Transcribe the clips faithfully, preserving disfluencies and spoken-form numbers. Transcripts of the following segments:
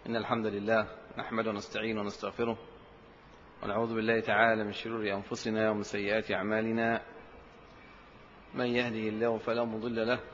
إن الحمد لله نحمده ونستعين ونستغفره ونعوذ بالله تعالى من شرور أنفسنا ومن سيئات أعمالنا. من يهده الله فلا مضل له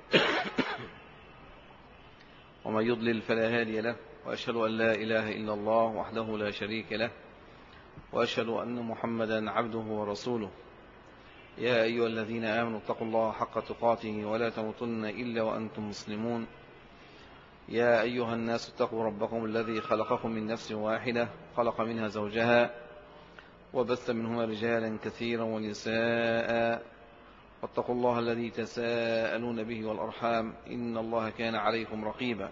ومن يضلل فلا هادي له، وأشهد أن لا إله إلا الله وحده لا شريك له، وأشهد أن محمدا عبده ورسوله. يا أيها الذين آمنوا اتقوا الله حق تقاته ولا تموتن إلا وأنتم مسلمون. يا أيها الناس اتقوا ربكم الذي خلقكم من نفس واحدة، خلق منها زوجها وبث منهما رجالا كثيرا ونساء، واتقوا الله الذي تساءلون به والأرحام إن الله كان عليكم رقيبا.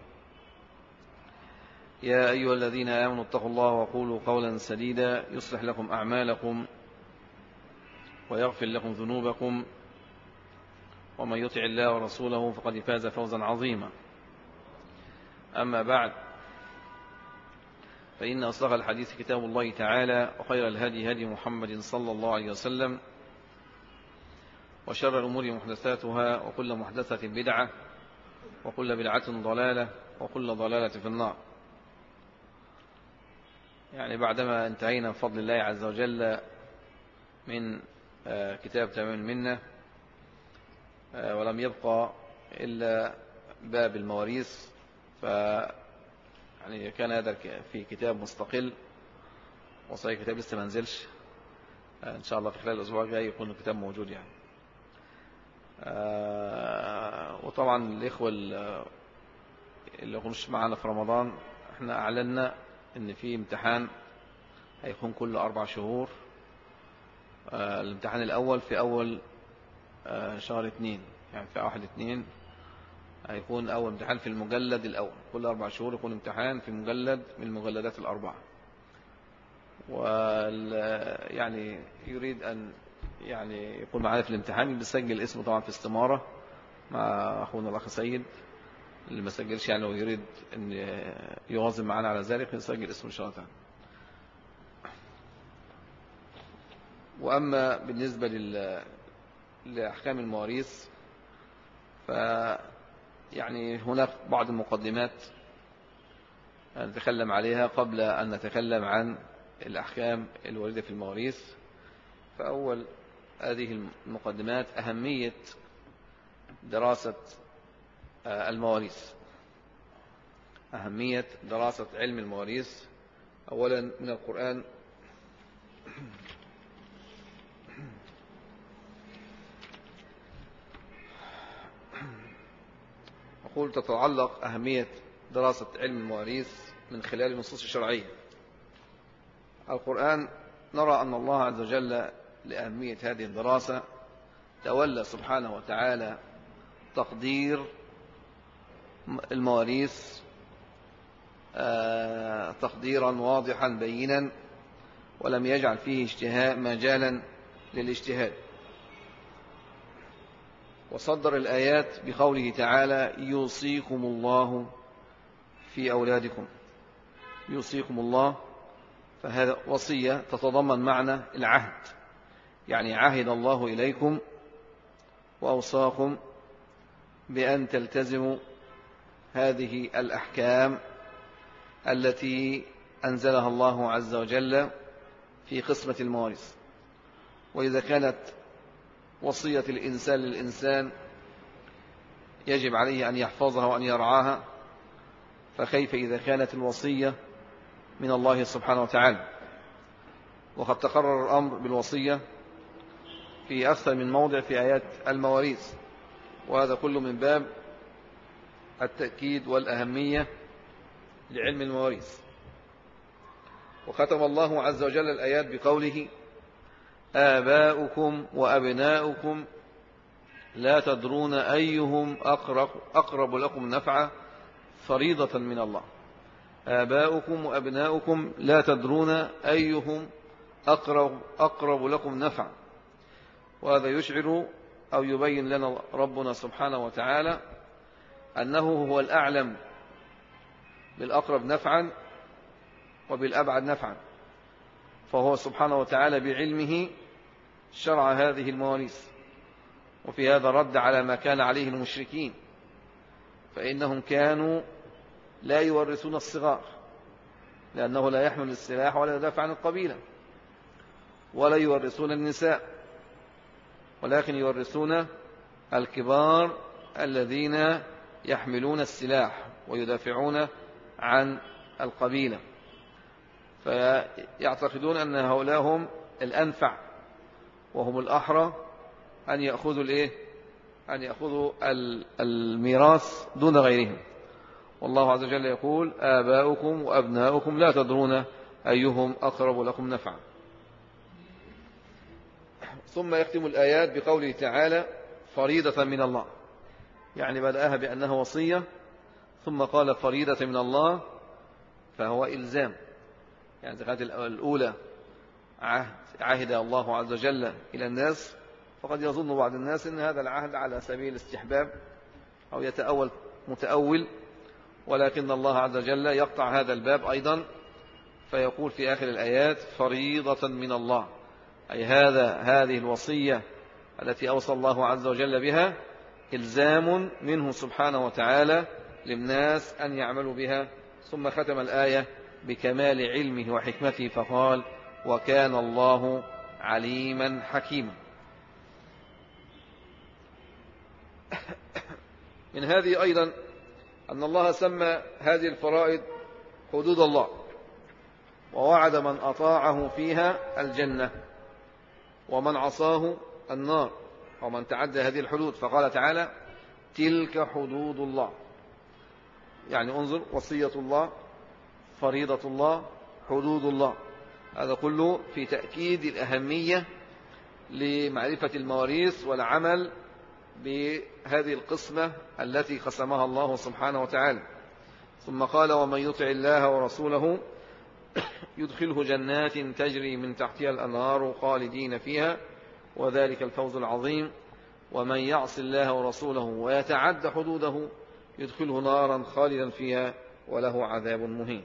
يا أيها الذين آمنوا اتقوا الله وقولوا قولا سديدا يصلح لكم أعمالكم ويغفر لكم ذنوبكم، ومن يطع الله ورسوله فقد فاز فوزا عظيما. أما بعد، فإن أصدق الحديث كتاب الله تعالى، وخير الهدي هدي محمد صلى الله عليه وسلم، وشر الأمور محدثاتها، وكل محدثة بدعة، وكل بدعة ضلالة، وكل ضلالة في النار. يعني بعدما انتهينا بفضل الله عز وجل من كتاب تمام المنة، ولم يبقى إلا باب المواريث، ف يعني كان هذا في كتاب مستقل، وصحيح كتاب لسه ما نزلش، إن شاء الله في خلال الأسبوع الجاي يكون الكتاب موجود يعني. وطبعا الإخوة اللي يكونوش معنا في رمضان، احنا أعلنا إن في امتحان هيكون كل أربع شهور. الامتحان الأول في أول شهر اثنين، يعني في واحد اثنين هيكون أول امتحان في المجلد الأول. كل أربع شهور يكون امتحان في مجلد من المجلدات الأربعة. ويعني يريد أن يعني يكون معنا في الامتحان، بيسجل اسمه طبعا في استمارة مع أخونا الأخ سيد. اللي ما سجلش يعني ويريد أن يواظب معنا على ذلك يسجل اسمه إن شاء الله تعالى. وأما بالنسبة لأحكام المواريث، ف يعني هناك بعض المقدمات نتكلم عليها قبل أن نتكلم عن الأحكام الواردة في المواريث. فأول هذه المقدمات أهمية دراسة المواريث. أهمية دراسة علم المواريث أولا من القرآن. أقول تتعلق أهمية دراسة علم المواريث من خلال النصوص الشرعية. القرآن نرى أن الله عز وجل لأهمية هذه الدراسة تولى سبحانه وتعالى تقدير المواريث تقديرا واضحا بينا، ولم يجعل فيه اجتهاد مجالا للاجتهاد. وصدر الآيات بقوله تعالى: يوصيكم الله في أولادكم. يوصيكم الله، فهذا وصية تتضمن معنى العهد، يعني عهد الله إليكم وأوصاكم بأن تلتزموا هذه الأحكام التي أنزلها الله عز وجل في قسمة المواريث. وإذا كانت وصية الإنسان للإنسان يجب عليه أن يحفظها وأن يرعاها، فكيف إذا كانت الوصية من الله سبحانه وتعالى؟ وقد تقرر الأمر بالوصية في أكثر من موضع في آيات المواريث، وهذا كله من باب التأكيد والأهمية لعلم المواريث. وختم الله عز وجل الآيات بقوله: آباؤكم وأبناؤكم لا تدرون أيهم أقرب, أقرب لكم نفعا فريضة من الله. آباؤكم وأبناؤكم لا تدرون أيهم أقرب, أقرب لكم نفعا. وهذا يشعر أو يبين لنا ربنا سبحانه وتعالى أنه هو الأعلم بالأقرب نفعا وبالأبعد نفعا، فهو سبحانه وتعالى بعلمه شرع هذه المواريث. وفي هذا رد على ما كان عليه المشركين، فإنهم كانوا لا يورثون الصغار، لأنه لا يحمل السلاح ولا يدافع عن القبيلة، ولا يورثون النساء، ولكن يورثون الكبار الذين يحملون السلاح ويدافعون عن القبيلة، فيعتقدون أن هؤلاء هم الأنفع وهم الأحرى أن يأخذوا الإيه؟ أن يأخذوا الميراث دون غيرهم. والله عز وجل يقول: آباؤكم وأبناؤكم لا تدرون أيهم أقرب لكم نفعا. ثم يختم الآيات بقوله تعالى: فريضة من الله، يعني بدأها بأنها وصية ثم قال فريضة من الله، فهو إلزام. يعني زكاة الأولى عهد عهد الله عز وجل إلى الناس، فقد يظن بعض الناس أن هذا العهد على سبيل الاستحباب أو يتأول متأول، ولكن الله عز وجل يقطع هذا الباب أيضا، فيقول في آخر الآيات: فريضة من الله، أي هذا هذه الوصية التي أوصى الله عز وجل بها إلزام منه سبحانه وتعالى للناس أن يعملوا بها. ثم ختم الآية بكمال علمه وحكمته فقال: وكان الله عليما حكيما. من هذه أيضا أن الله سمى هذه الفرائض حدود الله، ووعد من أطاعه فيها الجنة، ومن عصاه النار، ومن تعدى هذه الحدود، فقال تعالى: تلك حدود الله. يعني انظر، وصية الله، فريضة الله، حدود الله، هذا كله في تأكيد الأهمية لمعرفة المواريث والعمل بهذه القسمة التي قسمها الله سبحانه وتعالى. ثم قال: ومن يطع الله ورسوله يدخله جنات تجري من تحتها الأنهار خالدين فيها وذلك الفوز العظيم، ومن يعص الله ورسوله ويتعد حدوده يدخله نارا خالدا فيها وله عذاب مهين.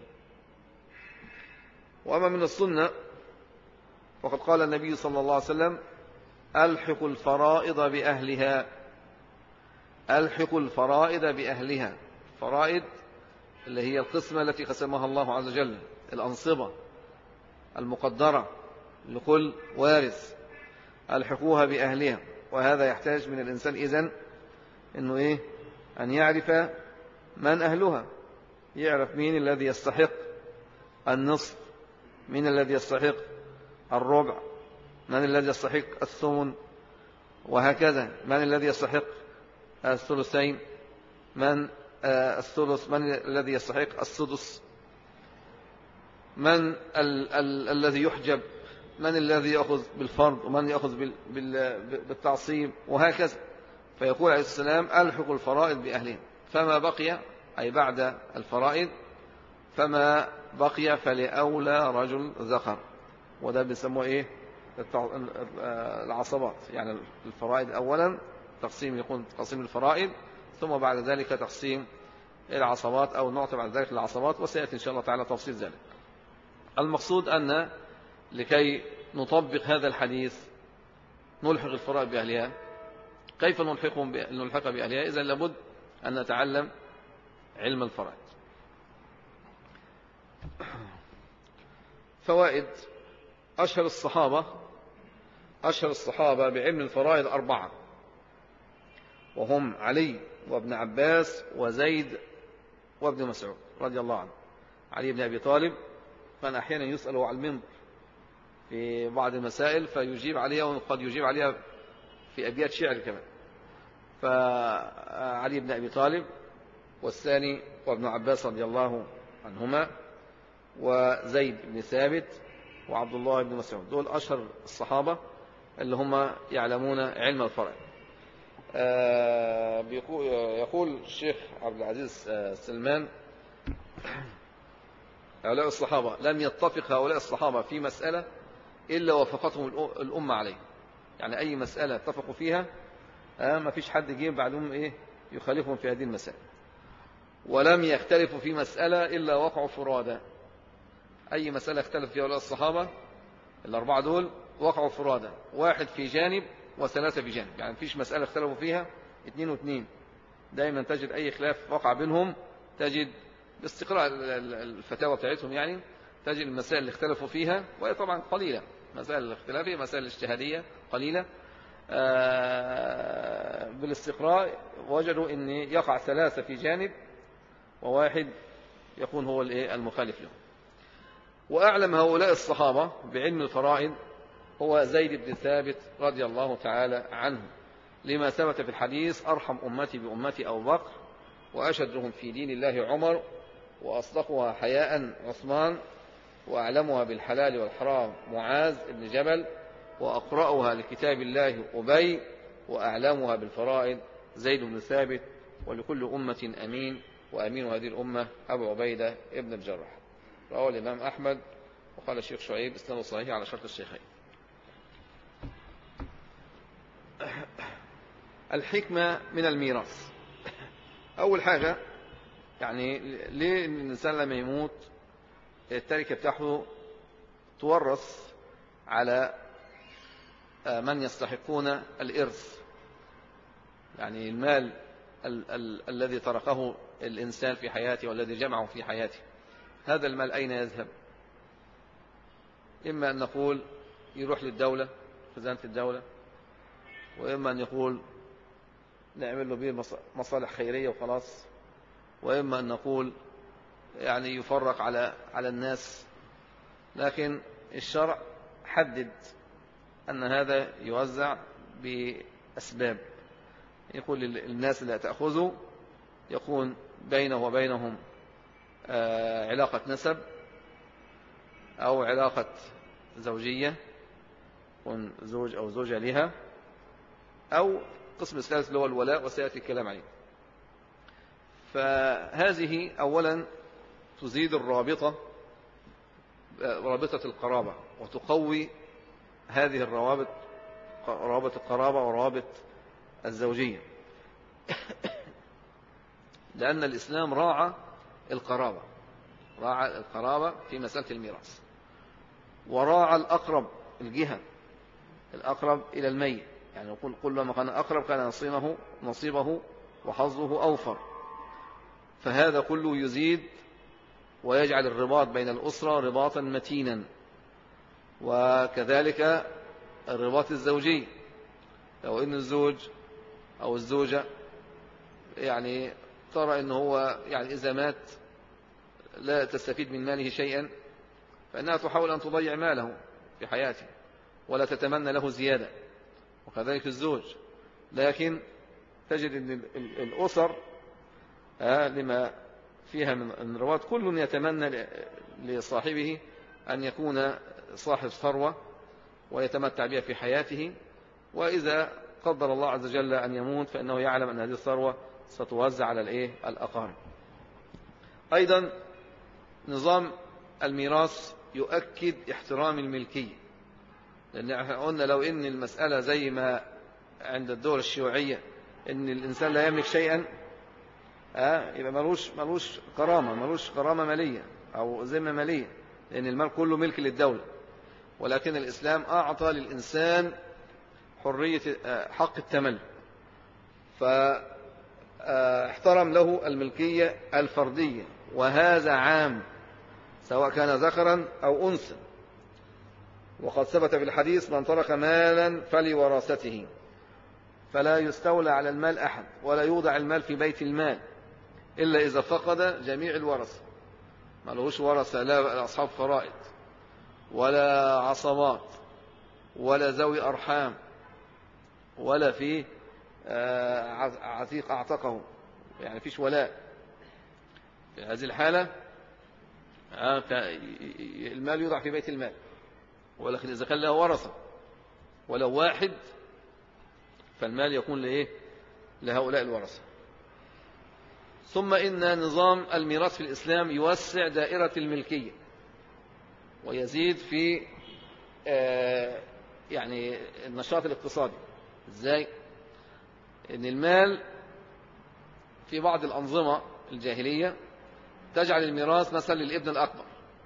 وأما من السنة وقد قال النبي صلى الله عليه وسلم: ألحق الفرائض بأهلها، ألحق الفرائض بأهلها. فرائض اللي هي القسمة التي قسمها الله عز وجل، الأنصبة المقدرة لكل وارث، ألحقوها بأهلها. وهذا يحتاج من الإنسان إذن إنه إيه؟ أن يعرف من أهلها، يعرف مين الذي يستحق النصف، من الذي يستحق الربع، من الذي يستحق الثمن، وهكذا من الذي يستحق الثلثين، من الثلث، من الذي يستحق السدس، من ال ال الذي يحجب، من الذي يأخذ بالفرض، ومن يأخذ بال بال بالتعصيب، وهكذا. فيقول عليه السلام: ألحق الفرائض بأهلهم، فما بقي أي بعد الفرائض فما بقي فلأولى رجل ذكر. وده بيسموه إيه؟ العصبات. يعني الفرائض أولا تقسيم، يكون تقسيم الفرائض، ثم بعد ذلك تقسيم العصبات أو نعطي بعد ذلك العصبات، وسيأتي إن شاء الله تعالى تفصيل ذلك. المقصود أن لكي نطبق هذا الحديث نلحق الفرائض بأهلها. كيف نلحقهم نلحق بأهلها؟ إذن لابد أن نتعلم علم الفرائض. فوائد: أشهر الصحابة أشهر الصحابة بعلم الفرائض أربعة، وهم علي وابن عباس وزيد وابن مسعود رضي الله عنه. علي بن أبي طالب كان أحيانا يسأل على المنبر في بعض المسائل فيجيب عليها، وقد يجيب عليها في أبيات شعر كمان. فعلي بن أبي طالب، والثاني وابن عباس رضي الله عنهما، وزيد بن ثابت، وعبد الله بن مسعود. دول أشهر الصحابة اللي هم يعلمون علم الفرائض. يقول الشيخ عبد العزيز سلمان: هؤلاء الصحابة لم يتفق هؤلاء الصحابة في مسألة إلا وافقتهم الأمة عليه. يعني أي مسألة اتفقوا فيها ما فيش حد جه بعدهم إيه يخالفهم في هذه المسائل. ولم يختلفوا في مسألة إلا وقعوا فرادا. أي مسألة اختلف فيها هؤلاء الصحابة الأربعة دول وقعوا فرادا، واحد في جانب وثلاثة في جانب. يعني فيش مسألة اختلفوا فيها اثنين واثنين، دائما تجد أي خلاف وقع بينهم تجد باستقراء الفتاوى بتاعتهم يعني تجد المسائل اللي اختلفوا فيها، وهي طبعا قليلة، مسائل الاختلاف هي مسائل اجتهادية قليلة. بالاستقراء وجدوا أن يقع ثلاثة في جانب وواحد يكون هو المخالف له. وأعلم هؤلاء الصحابة بعلم الفرائض هو زيد بن ثابت رضي الله تعالى عنه، لما ثبت في الحديث: أرحم أمتي بأمتي أبو بكر، وأشدهم في دين الله عمر، وأصدقها حياء عثمان، وأعلمها بالحلال والحرام معاذ بن جبل، وأقرأها لكتاب الله أبي، وأعلمها بالفرائض زيد بن ثابت. ولكل أمة أمين، وأمين هذه الأمة أبو عبيدة ابن الجراح. رواه الإمام أحمد. وقال الشيخ شعيب إسناده صحيح على شرط الشيخين. الحكمة من الميراث. أول حاجة يعني ليه الإنسان لما يموت التركة بتاعته تورث على من يستحقون الإرث، يعني المال ال ال الذي تركه الإنسان في حياته والذي جمعه في حياته، هذا المال أين يذهب؟ إما أن نقول يروح للدولة، خزانة الدولة، وإما أن يقول نعمل له به مصالح خيرية وخلاص، وإما أن نقول يعني يفرق على على الناس. لكن الشرع حدد أن هذا يوزع بأسباب، يقول للناس اللي تأخذه يكون بينه وبينهم علاقة نسب أو علاقة زوجية، يكون زوج أو زوجة لها، أو قسم الثالث اللي هو الولاء وسيأتي الكلام عليه. فهذه أولا تزيد الرابطة، رابطة القرابة، وتقوي هذه الروابط، روابط القرابة وروابط الزوجية، لأن الإسلام راعى القرابة، راعى القرابة في مسألة الميراث، وراعى الأقرب الجهة، الأقرب إلى الميت، يعني يقول كل ما كان أقرب كان نصيبه نصيبه وحظه أوفر. فهذا كله يزيد ويجعل الرباط بين الأسرة رباطا متينا. وكذلك الرباط الزوجي، لو إن الزوج أو الزوجة يعني ترى إنه هو يعني إذا مات لا تستفيد من ماله شيئا، فإنها تحاول أن تضيع ماله في حياته ولا تتمنى له زيادة، وكذلك الزوج. لكن تجد أن الأسر لما فيها من رباط كل يتمنى لصاحبه أن يكون صاحب ثروة ويتمتع بها في حياته، وإذا قدر الله عز وجل أن يموت فإنه يعلم أن هذه الثروة ستوزع على الإيه؟ الأقارب. أيضا نظام الميراث يؤكد احترام الملكية، لأن قلنا لو إن المسألة زي ما عند الدول الشيوعية إن الإنسان لا يملك شيئا، آه يبقى ملوش ملوش كرامة، ملوش كرامة مالية أو ذمة مالية، لأن المال كله ملك للدولة. ولكن الإسلام أعطى للإنسان حرية حق التملك، فاحترم له الملكية الفردية، وهذا عام سواء كان ذكرا أو أنثى. وقد ثبت في الحديث: من ترك مالا فلورثته، فلا يستولى على المال أحد، ولا يوضع المال في بيت المال إلا إذا فقد جميع الورثة. ما لهوش ورثة، لا أصحاب فرائض ولا عصبات ولا ذوي أرحام ولا في عتيق أعتقه، يعني فيش ولاء. في هذه الحالة المال يوضع في بيت المال، ولكن إذا كان له ورثة ولو واحد فالمال يكون لإيه؟ لهؤلاء الورثة. ثم إن نظام الميراث في الإسلام يوسع دائرة الملكية ويزيد في آه يعني النشاط الاقتصادي. إزاي؟ إن المال في بعض الأنظمة الجاهلية تجعل الميراث مثلا للابن الأكبر،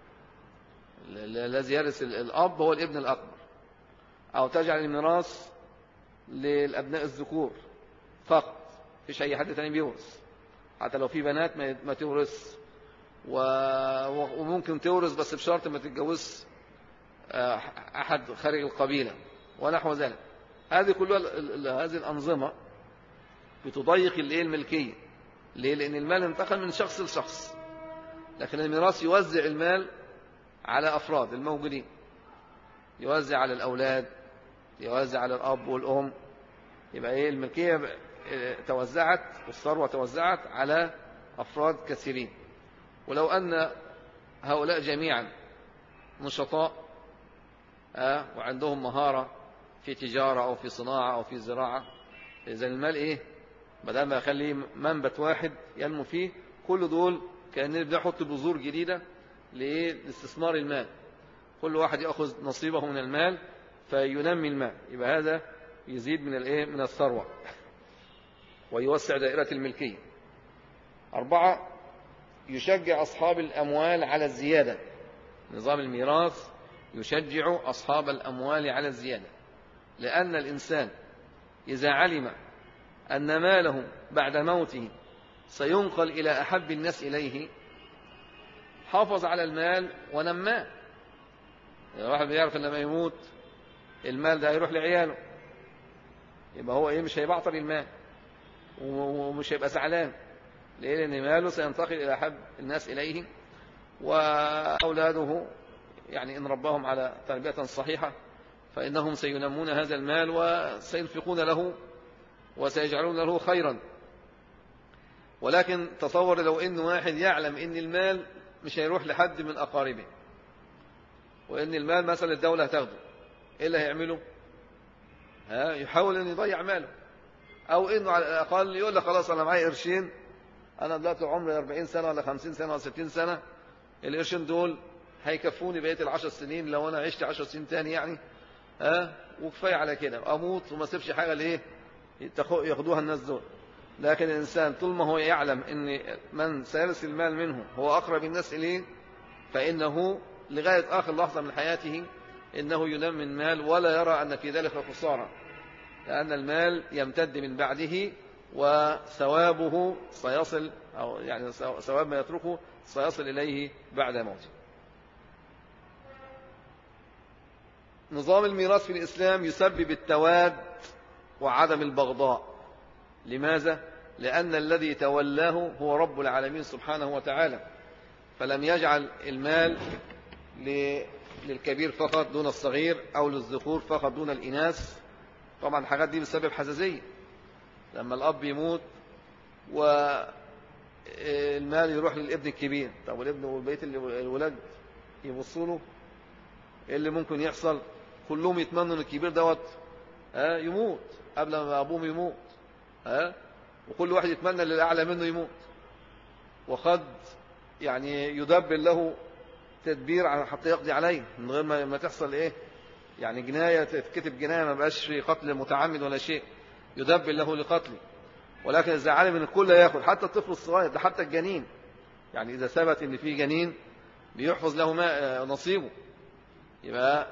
الذي يرث الأب هو الابن الأكبر، أو تجعل الميراث للأبناء الذكور فقط، فيش أي حد تاني بيورث، حتى لو في بنات ما تورث، وممكن تورث بس بشرط ما تتجوز أحد خارج القبيلة ونحو ذلك. هذه كلها هذه الأنظمة بتضيق الايه الملكية. ليه؟ لأن المال انتقل من شخص لشخص، لكن الميراث يوزع المال على أفراد الموجودين، يوزع على الأولاد، يوزع على الأب والأم. يبقى إيه الملكية توزعت والثروة توزعت على أفراد كثيرين. ولو أن هؤلاء جميعا نشطاء آه وعندهم مهارة في تجارة أو في صناعة أو في زراعة، إذا المال إيه بدل ما يخليه منبت واحد ينمو فيه، كل دول كأننا بنحط بذور جديدة لاستثمار المال، كل واحد يأخذ نصيبه من المال فينمي المال. يبقى هذا يزيد من الايه من الثروة ويوسع دائرة الملكية. أربعة، يشجع أصحاب الأموال على الزيادة. نظام الميراث يشجع أصحاب الأموال على الزيادة، لأن الإنسان إذا علم أن ماله بعد موته سينقل إلى أحب الناس إليه حافظ على المال ونماه. الواحد بيعرف أن لما يموت المال ده هيروح لعياله، يبقى هو إيه مش هيبعطر المال ومش هيبقى زعلان، لأن ماله سينتقل إلى أحب الناس إليه، وأولاده يعني إن ربهم على تربية صحيحة فإنهم سينمون هذا المال وسينفقون له وسيجعلون له خيرا. ولكن تصور لو إن واحد يعلم إن المال مش هيروح لحد من أقاربه، وإن المال مثلا الدولة هتاخده، إيه اللي هيعمله؟ ها يحاول أن يضيع ماله، أو إنه على الأقل يقول لك خلاص أنا معايا قرشين، أنا دلوقتي عمري أربعين سنة ولا خمسين سنة ولا ستين سنة، القرشين دول هيكفوني بقية العشر سنين لو أنا عشت عشر سنين تاني يعني، ها وكفاية على كده، أموت وما سيبش حاجة ليه ياخدوها الناس دول. لكن الإنسان طول ما هو يعلم أن من سيرث المال منه هو أقرب الناس إليه، فإنه لغاية آخر لحظة من حياته إنه ينمي المال ولا يرى أن في ذلك خسارة، لأن المال يمتد من بعده وثوابه سيصل، أو يعني ثواب ما يتركه سيصل إليه بعد موته. نظام الميراث في الإسلام يسبب التواد وعدم البغضاء. لماذا؟ لأن الذي تولاه هو رب العالمين سبحانه وتعالى، فلم يجعل المال للكبير فقط دون الصغير أو للذكور فقط دون الإناث. طبعا الحاجات دي بسبب حزازية، لما الأب يموت والمال يروح للابن الكبير، طب والابن وبقية الولاد يبصوا له، ايه اللي ممكن يحصل؟ كلهم يتمنوا ان الكبير دوت ها يموت قبل ما ابوه يموت، ها وكل واحد يتمنى اللي الاعلى منه يموت، وقد يعني يدبر له تدبير حتى يقضي عليه من غير ما تحصل ايه يعني جناية، تتكتب جناية ما بقاش في قتل متعمد ولا شيء، يدبر له لقتله. ولكن إذا علم ان الكل ياخذ، حتى الطفل الصغير ده، حتى الجنين، يعني إذا ثبت ان في جنين بيحفظ له ما نصيبه. يبقى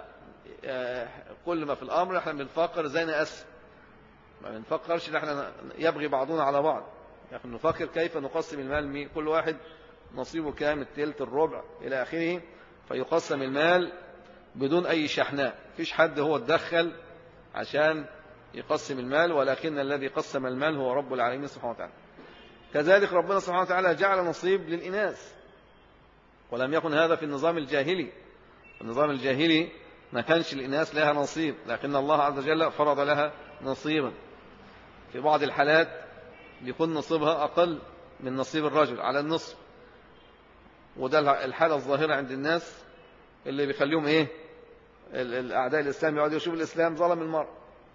كل ما في الأمر احنا بنفكر زي نقسم، ما بنفكرش ان احنا يبغي بعضنا على بعض، يعني نفكر كيف نقسم المال، كل واحد نصيبه كام، التلت الربع إلى آخره، فيقسم المال بدون أي شحناء، فيش حد هو اتدخل عشان يقسم المال، ولكن الذي قسم المال هو رب العالمين سبحانه وتعالى. كذلك ربنا سبحانه وتعالى جعل نصيب للإناث، ولم يكن هذا في النظام الجاهلي. النظام الجاهلي ما كانش الإناث لها نصيب، لكن الله عز وجل فرض لها نصيبا. في بعض الحالات بيكون نصيبها أقل من نصيب الرجل على النصف، وده الحالة الظاهرة عند الناس اللي بيخليهم إيه الأعداء الإسلام يقعدوا يشوفوا الإسلام ظلم المرأة،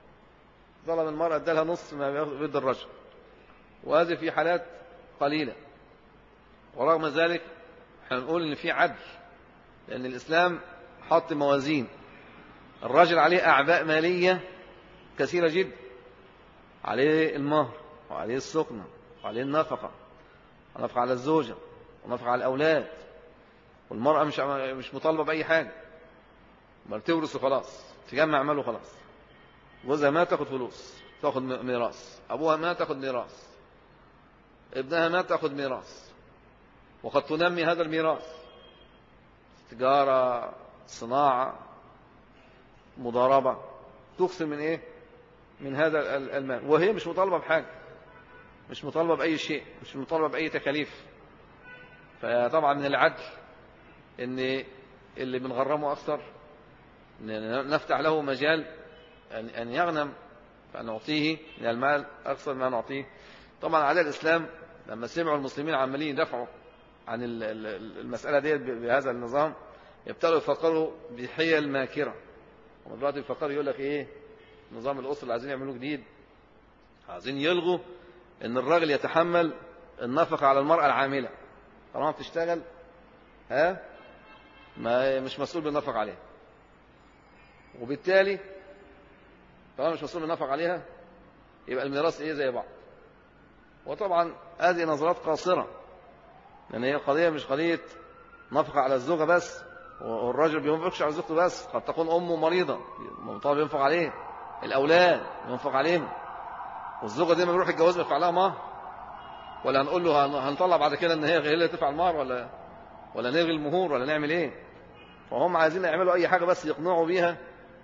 ظلم المرأة ادالها نصف ما بيد الرجل، وهذه في حالات قليلة. ورغم ذلك احنا نقول ان في عدل، لأن الإسلام حط موازين، الرجل عليه أعباء مالية كثيرة جدا، عليه المهر وعليه السكنة وعليه النفقة، ونفقة على الزوجة ونفقة على الأولاد، والمرأة مش مش مطالبة بأي حاجة، بل تورث خلاص، تجمع ماله خلاص، جوزها ما تاخد فلوس، تاخد ميراث، أبوها ما تاخد ميراث، ابنها ما تاخد ميراث، وقد تنمي هذا الميراث، تجارة، صناعة، مضاربة، تكثر من إيه؟ من هذا المال، وهي مش مطالبة بحاجة، مش مطالبة بأي شيء، مش مطالبة بأي تكاليف. فطبعا من العدل إن اللي بنغرمه أكثر نفتح له مجال أن يغنم، فنعطيه من المال أكثر ما نعطيه. طبعا على الإسلام لما سمعوا المسلمين عمالين يدافعوا عن المسألة دي بهذا النظام، يبتدوا يفكروا بحيل ماكرة. هم دلوقتي يفكروا يقول لك إيه، نظام الأسرة اللي عايزين يعملوه جديد، عايزين يلغوا إن الراجل يتحمل النفقة على المرأة العاملة، طالما بتشتغل ها ما مش مسؤول بالنفقة عليها، وبالتالي طالما مش مسؤول بالنفقة عليها يبقى الميراث إيه زي بعض. وطبعا هذه نظرات قاصرة، لأن هي قضية مش قضية نفقة على الزوجة بس، والراجل بينفقش على زوجته بس، قد تكون أمه مريضة طبعا بينفق عليه، الأولاد بينفق عليهم، والزوجة دي ما بيروح الجواز بيدفع لها مهر، ولا هنقول له هنطلع بعد كده ان هي هي اللي تدفع المهر، ولا ولا نلغي المهور، ولا نعمل ايه؟ فهم عايزين يعملوا اي حاجة بس يقنعوا بيها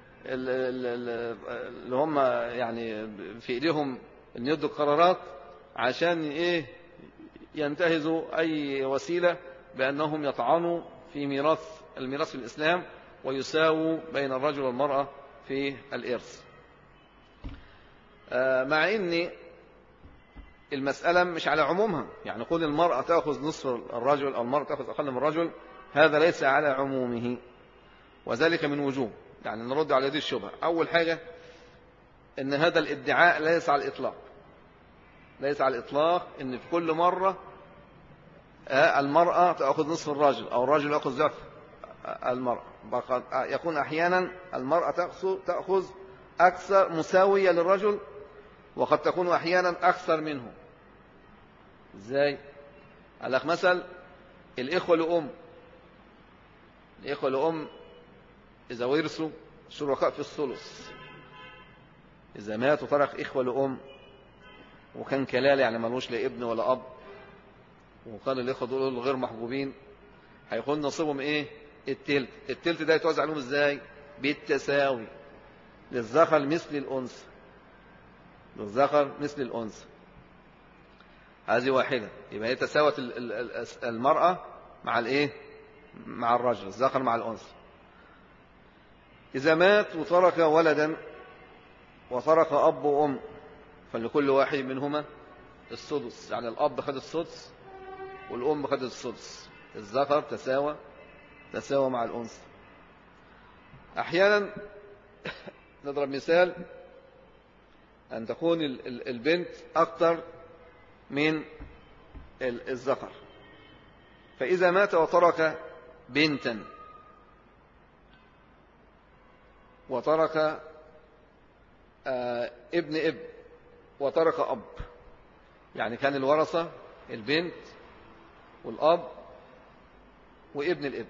اللي هم يعني في ايديهم ان يدوا القرارات، عشان ايه؟ ينتهزوا اي وسيلة بانهم يطعنوا في ميراث الميراث في الاسلام، ويساووا بين الرجل والمرأة في الارث. مع ان المسألة مش على عمومها، يعني قول المرأة تأخذ نصف الرجل أو المرأة تأخذ أقل من الرجل، هذا ليس على عمومه، وذلك من وجوه. يعني نرد على هذه الشبهة. أول حاجة إن هذا الادعاء ليس على الإطلاق، ليس على الإطلاق إن في كل مرة المرأة تأخذ نصف الرجل أو الرجل يأخذ ضعف المرأة. يكون أحيانا المرأة تأخذ أكثر مساوية للرجل، وقد تكون أحيانا أكثر منه. إزاي؟ قال لك مثل الإخوة لأم، الإخوة لأم إذا ورثوا شركاء في الثلث، إذا مات وترك إخوة لأم وكان كلال، يعني ملوش لا ابن ولا أب، وكان الإخوة دول غير محبوبين، هيكون نصيبهم إيه؟ التلت. التلت ده يتوزع عليهم إزاي؟ بالتساوي، للذكر مثل الأنثى، للذكر مثل الأنثى. هذه واحدة، يبقى هي تساوت المرأة مع الإيه؟ مع الرجل، الذكر مع الأنثى. إذا مات وترك ولدا وترك أب وأم، فلكل واحد منهما السدس، يعني الأب خد السدس والأم خد السدس، الذكر تساوى تساوى مع الأنثى. أحيانا نضرب مثال أن تكون البنت أكثر من الذكر، فإذا مات وترك بنتا وترك آه ابن ابن وترك أب، يعني كان الورثة البنت والأب وابن الابن،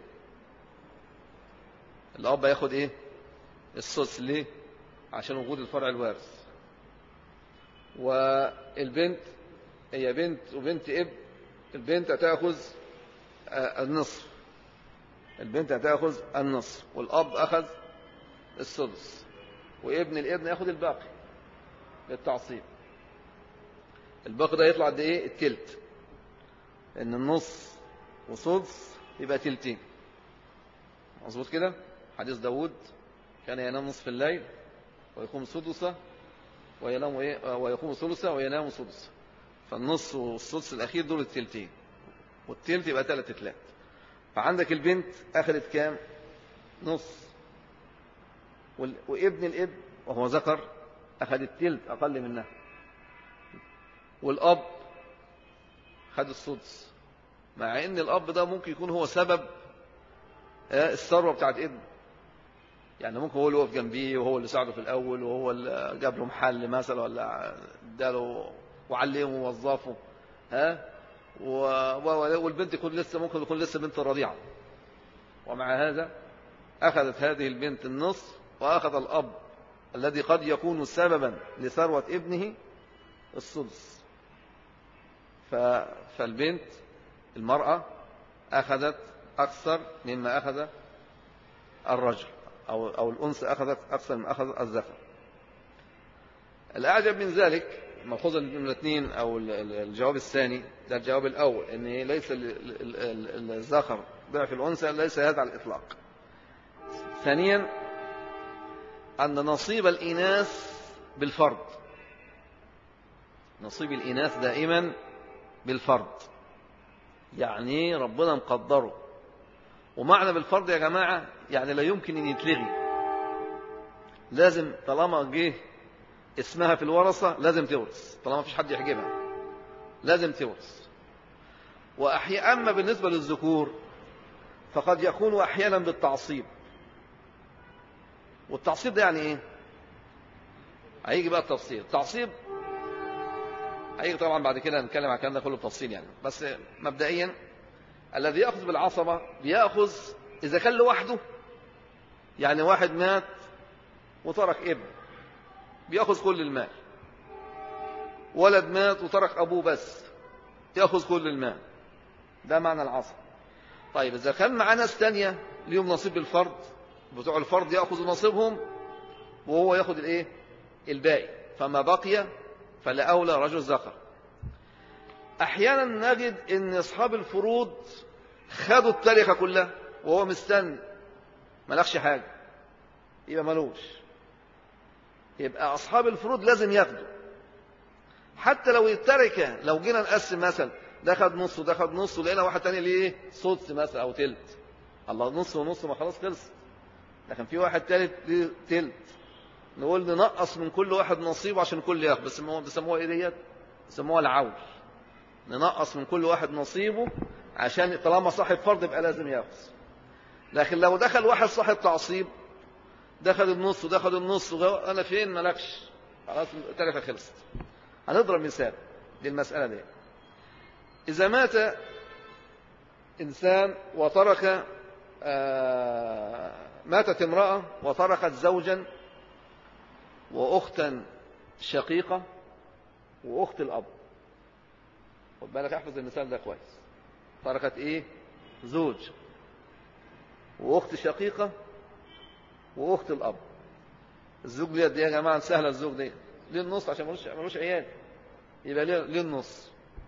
الأب ياخد إيه؟ السدس. ليه؟ عشان وجود الفرع الوارث. والبنت هي بنت وبنت ابن، البنت هتاخذ النصف، البنت هتاخذ النصف، والأب أخذ السدس، وابن الابن ياخذ الباقي للتعصيب. الباقي ده يطلع قد ايه؟ التلت، ان النص وسدس يبقى تلتين. مظبوط كده؟ حديث داود كان ينام نصف الليل ويقوم سدسه وينام ايه ويقوم ثلثه وينام سدسه، فالنص والسدس الاخير دول التلتين، والتلت يبقى ثلاث تلات. فعندك البنت اخذت كام؟ نص، وابن الابن وهو ذكر اخذ التلت اقل منها، والاب خد السدس، مع ان الاب ده ممكن يكون هو سبب الثروه بتاعت ابنه، يعني ممكن هو اللي وقف جنبيه وهو اللي ساعده في الاول وهو اللي جاب له محل مثلا ولا اداله وعلمه ووظفه، ها، والبنت يكون لسه ممكن يكون لسه بنت رضيعه، ومع هذا اخذت هذه البنت النصف، واخذ الاب الذي قد يكون سببا لثروه ابنه السدس. فالبنت المراه أخذت أكثر مما أخذ الرجل، أو, أو الأنثى أخذت أكثر مما أخذ الذكر. الأعجب من ذلك ملحوظة من الاثنين، أو الجواب الثاني ده الجواب الأول، أن ليس الذكر ضعف الأنثى، ليس هذا على الإطلاق. ثانيا أن نصيب الإناث بالفرض، نصيب الإناث دائما بالفرض، يعني ربنا مقدره. ومعنى بالفرض يا جماعة يعني لا يمكن أن يتلغي، لازم طالما جه اسمها في الورثة لازم تورث، طالما مفيش حد يحجبها لازم تورث. وأحيانا أما بالنسبة للذكور فقد يكون أحيانا بالتعصيب. والتعصيب ده يعني إيه؟ هيجي بقى التفصيل. التعصيب هيجي طبعا بعد كده نتكلم عن الكلام ده كله بتفصيل يعني، بس مبدئيا الذي يأخذ بالعصبة بيأخذ إذا كان لوحده، يعني واحد مات وترك ابن بيأخذ كل المال، ولد مات وترك أبوه بس يأخذ كل المال، ده معنى العصبة. طيب إذا كان معاه ناس تانية ليهم نصيب بالفرض، بتوع الفرض يأخذوا نصيبهم وهو يأخذ الإيه؟ الباقي، فما بقي فلأولى رجل ذكر. أحيانا نجد إن أصحاب الفروض خدوا التركة كلها وهو مستني ملكش حاجة، يبقى ملوش. يبقى أصحاب الفروض لازم ياخدوا، حتى لو التركة لو جينا نقسم مثلا ده خد نص وده خد نص، ولقينا واحد تاني ليه سدس مثلا أو تلت، الله نص ونص ما خلاص خلص. لكن في واحد تالت ليه تلت، نقول ننقص من كل واحد نصيبه عشان كل ياخد، بس بيسموها ايه ديت؟ بيسموها العول. ننقص من كل واحد نصيبه عشان طالما صاحب فرض يبقى لازم ياخذ. لكن لو دخل واحد صاحب تعصيب دخل النص ودخل النص انا فين مالكش، خلاص التركه خلصت. هنضرب مثال للمساله دي. اذا مات انسان وترك آه ماتت امراه وتركت زوجا واختا شقيقه واخت الاب، خد بالك احفظ المثال ده كويس. تركت ايه؟ زوج واخت شقيقه واخت الاب. الزوج ليه دي يا جماعه سهله، الزوج دي ليه النص عشان ملوش ملوش عيال، يبقى ليه ليه النص.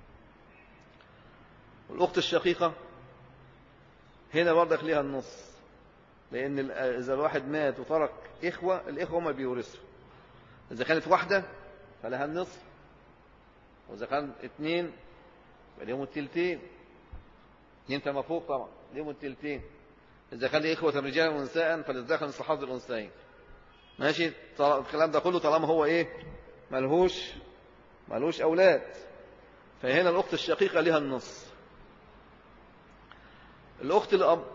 والاخت الشقيقه هنا برضك ليها النص، لان اذا الواحد مات وترك اخوه، الاخوه ما بيورثوا. اذا كانت واحده فلها النصف، واذا كان اثنين فليهم التلتين، اثنين فما فوق طبعا ليهم التلتين. اذا كان اخوه رجالا ونساء فللذكر مثل حظ الانثيين. ماشي الكلام ده كله طالما هو ايه؟ ملهوش ملهوش اولاد. فهنا الاخت الشقيقه لها النص. الاخت الاب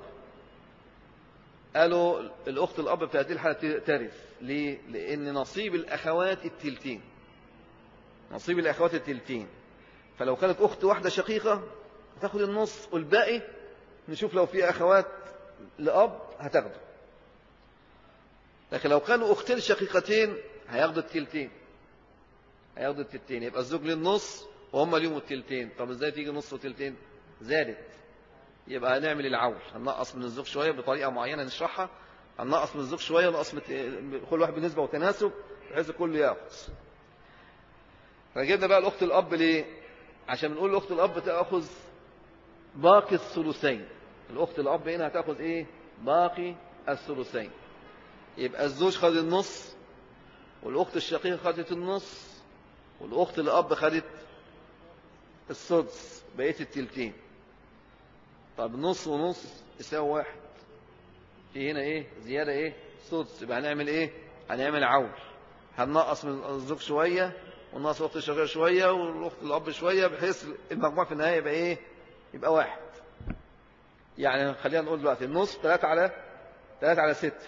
قالوا الاخت الاب في هذه الحاله ترث. ليه؟ لان نصيب الاخوات التلتين، نصيب الاخوات التلتين. فلو كانت اخت واحده شقيقه هتاخد النص، والباقي نشوف لو في اخوات لاب هتاخده. لكن لو كانوا اختين شقيقتين هياخدوا التلتين، هياخدوا التلتين. يبقى الزوج ليه النص وهم ليهم التلتين. طب ازاي تيجي نص وتلتين؟ زادت. يبقى هنعمل العول، هننقص من الزوج شويه بطريقه معينه نشرحها. هننقص من الزوج شويه ونقص مت... كل واحد بنسبه وتناسب بحيث الكل ياخذ. فجبنا بقى الاخت الاب ليه؟ عشان بنقول الاخت الاب تاخذ باقي الثلثين. الاخت الاب هنا هتاخذ ايه؟ باقي الثلثين. يبقى الزوج خد النص، والاخت الشقيقه خدت النص، والاخت الاب خدت السدس، بقيه التلتين. طب نص ونص يساوي واحد، في هنا ايه؟ زياده ايه؟ سدس. يبقى هنعمل ايه؟ هنعمل عول. هننقص من الزوج شويه وننقص الاخت الشقيقه شويه والاخت الاب شويه بحيث المجموع في النهايه يبقى ايه؟ يبقى واحد. يعني خلينا نقول دلوقتي النص ثلاثة على ثلاثة على ستة،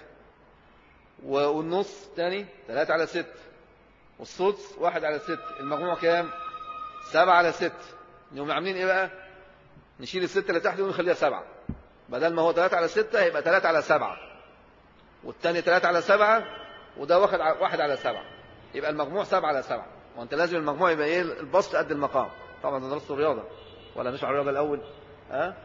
والنص تاني ثلاثة على ستة، والسدس واحد على ستة. المجموع كام؟ سبعة على ستة. نقوم عاملين ايه بقى؟ نشيل الستة اللي تحت ونخليها سبعة. بدل ما هو ثلاثة على ستة يبقى ثلاثة على سبعة، والتاني ثلاثة على سبعة، وده واحد واحد على سبعة. يبقى المجموع سبعة على سبعة. وانت لازم المجموع يبقى ايه؟ البسط قد المقام. طبعا ده درس الرياضة ولا نشرح الرياضة الأول؟ ها؟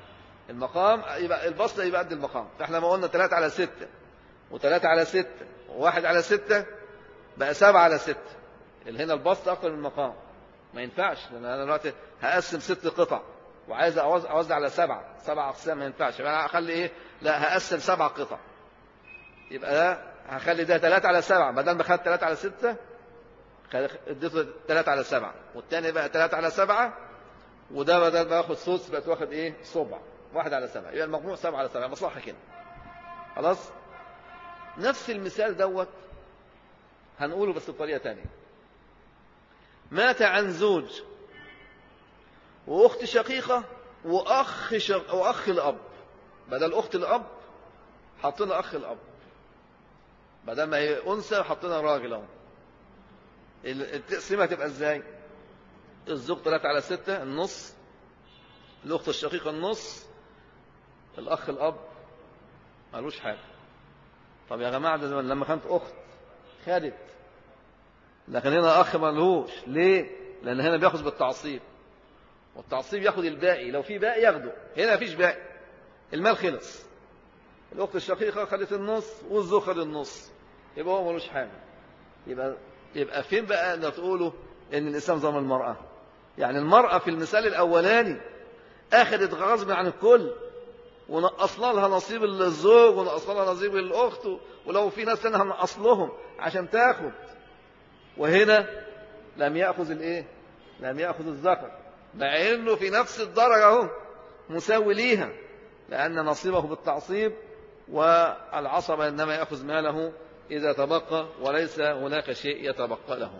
المقام يبقى البسط يبقى قد المقام. فاحنا ما قلنا ثلاثة على ستة وثلاثة على ستة وواحد على ستة بقى سبعة على ستة. اللي هنا البسط أكتر من المقام، ما ينفعش، لأن أنا دلوقتي هقسم ست قطع وعايز أوزع على سبعة سبع أقسام، ما ينفعش. يبقى أنا هخلي إيه؟ لا، هقسم سبع قطع، يبقى ده هخلي ده ثلاثة على سبعة، بدل ما خدت ثلاثة على ستة اديته ثلاثة على سبعة، والتاني بقى ثلاثة على سبعة، وده بدل ما ياخد سدس بقت واخد إيه؟ صبع، واحد على سبعة، يبقى المجموع سبعة على سبعة. مصلحة كده خلاص. نفس المثال دوت هنقوله بس بطريقة تانية. مات عن زوج وأخت شقيقة وأخ شق... وأخ الأب، بدل أخت الأب حطينا أخ الأب، بدل ما هي أنثى حطينا راجل أهو. التقسيمة هتبقى إزاي؟ الزوج ثلاثة على ستة النص، الأخت الشقيقة النص، الأخ الأب مالوش حاجة. طب يا جماعة ده لما كانت أخت خدت، لكن هنا أخ مالهوش. ليه؟ لأن هنا بياخذ بالتعصيب، والتعصيب ياخد الباقي، لو في باقي ياخده، هنا مفيش باقي، المال خلص. الأخت الشقيقة خدت النص والزوج خد النص، يبقى هو مالوش حاجة. يبقى يبقى فين بقى أن تقولوا إن الإسلام ظلم المرأة؟ يعني المرأة في المثال الأولاني أخذت غصب عن الكل، ونقصنا لها نصيب الزوج ونقصنا لها نصيب الأخت، ولو في ناس ثانيه هنقص لهم عشان تاخد. وهنا لم يأخذ الإيه؟ لم يأخذ الذكر، مع إنه في نفس الدرجة اهو مساوي ليها، لأن نصيبه بالتعصيب، والعصبة إنما يأخذ ماله إذا تبقى، وليس هناك شيء يتبقى له.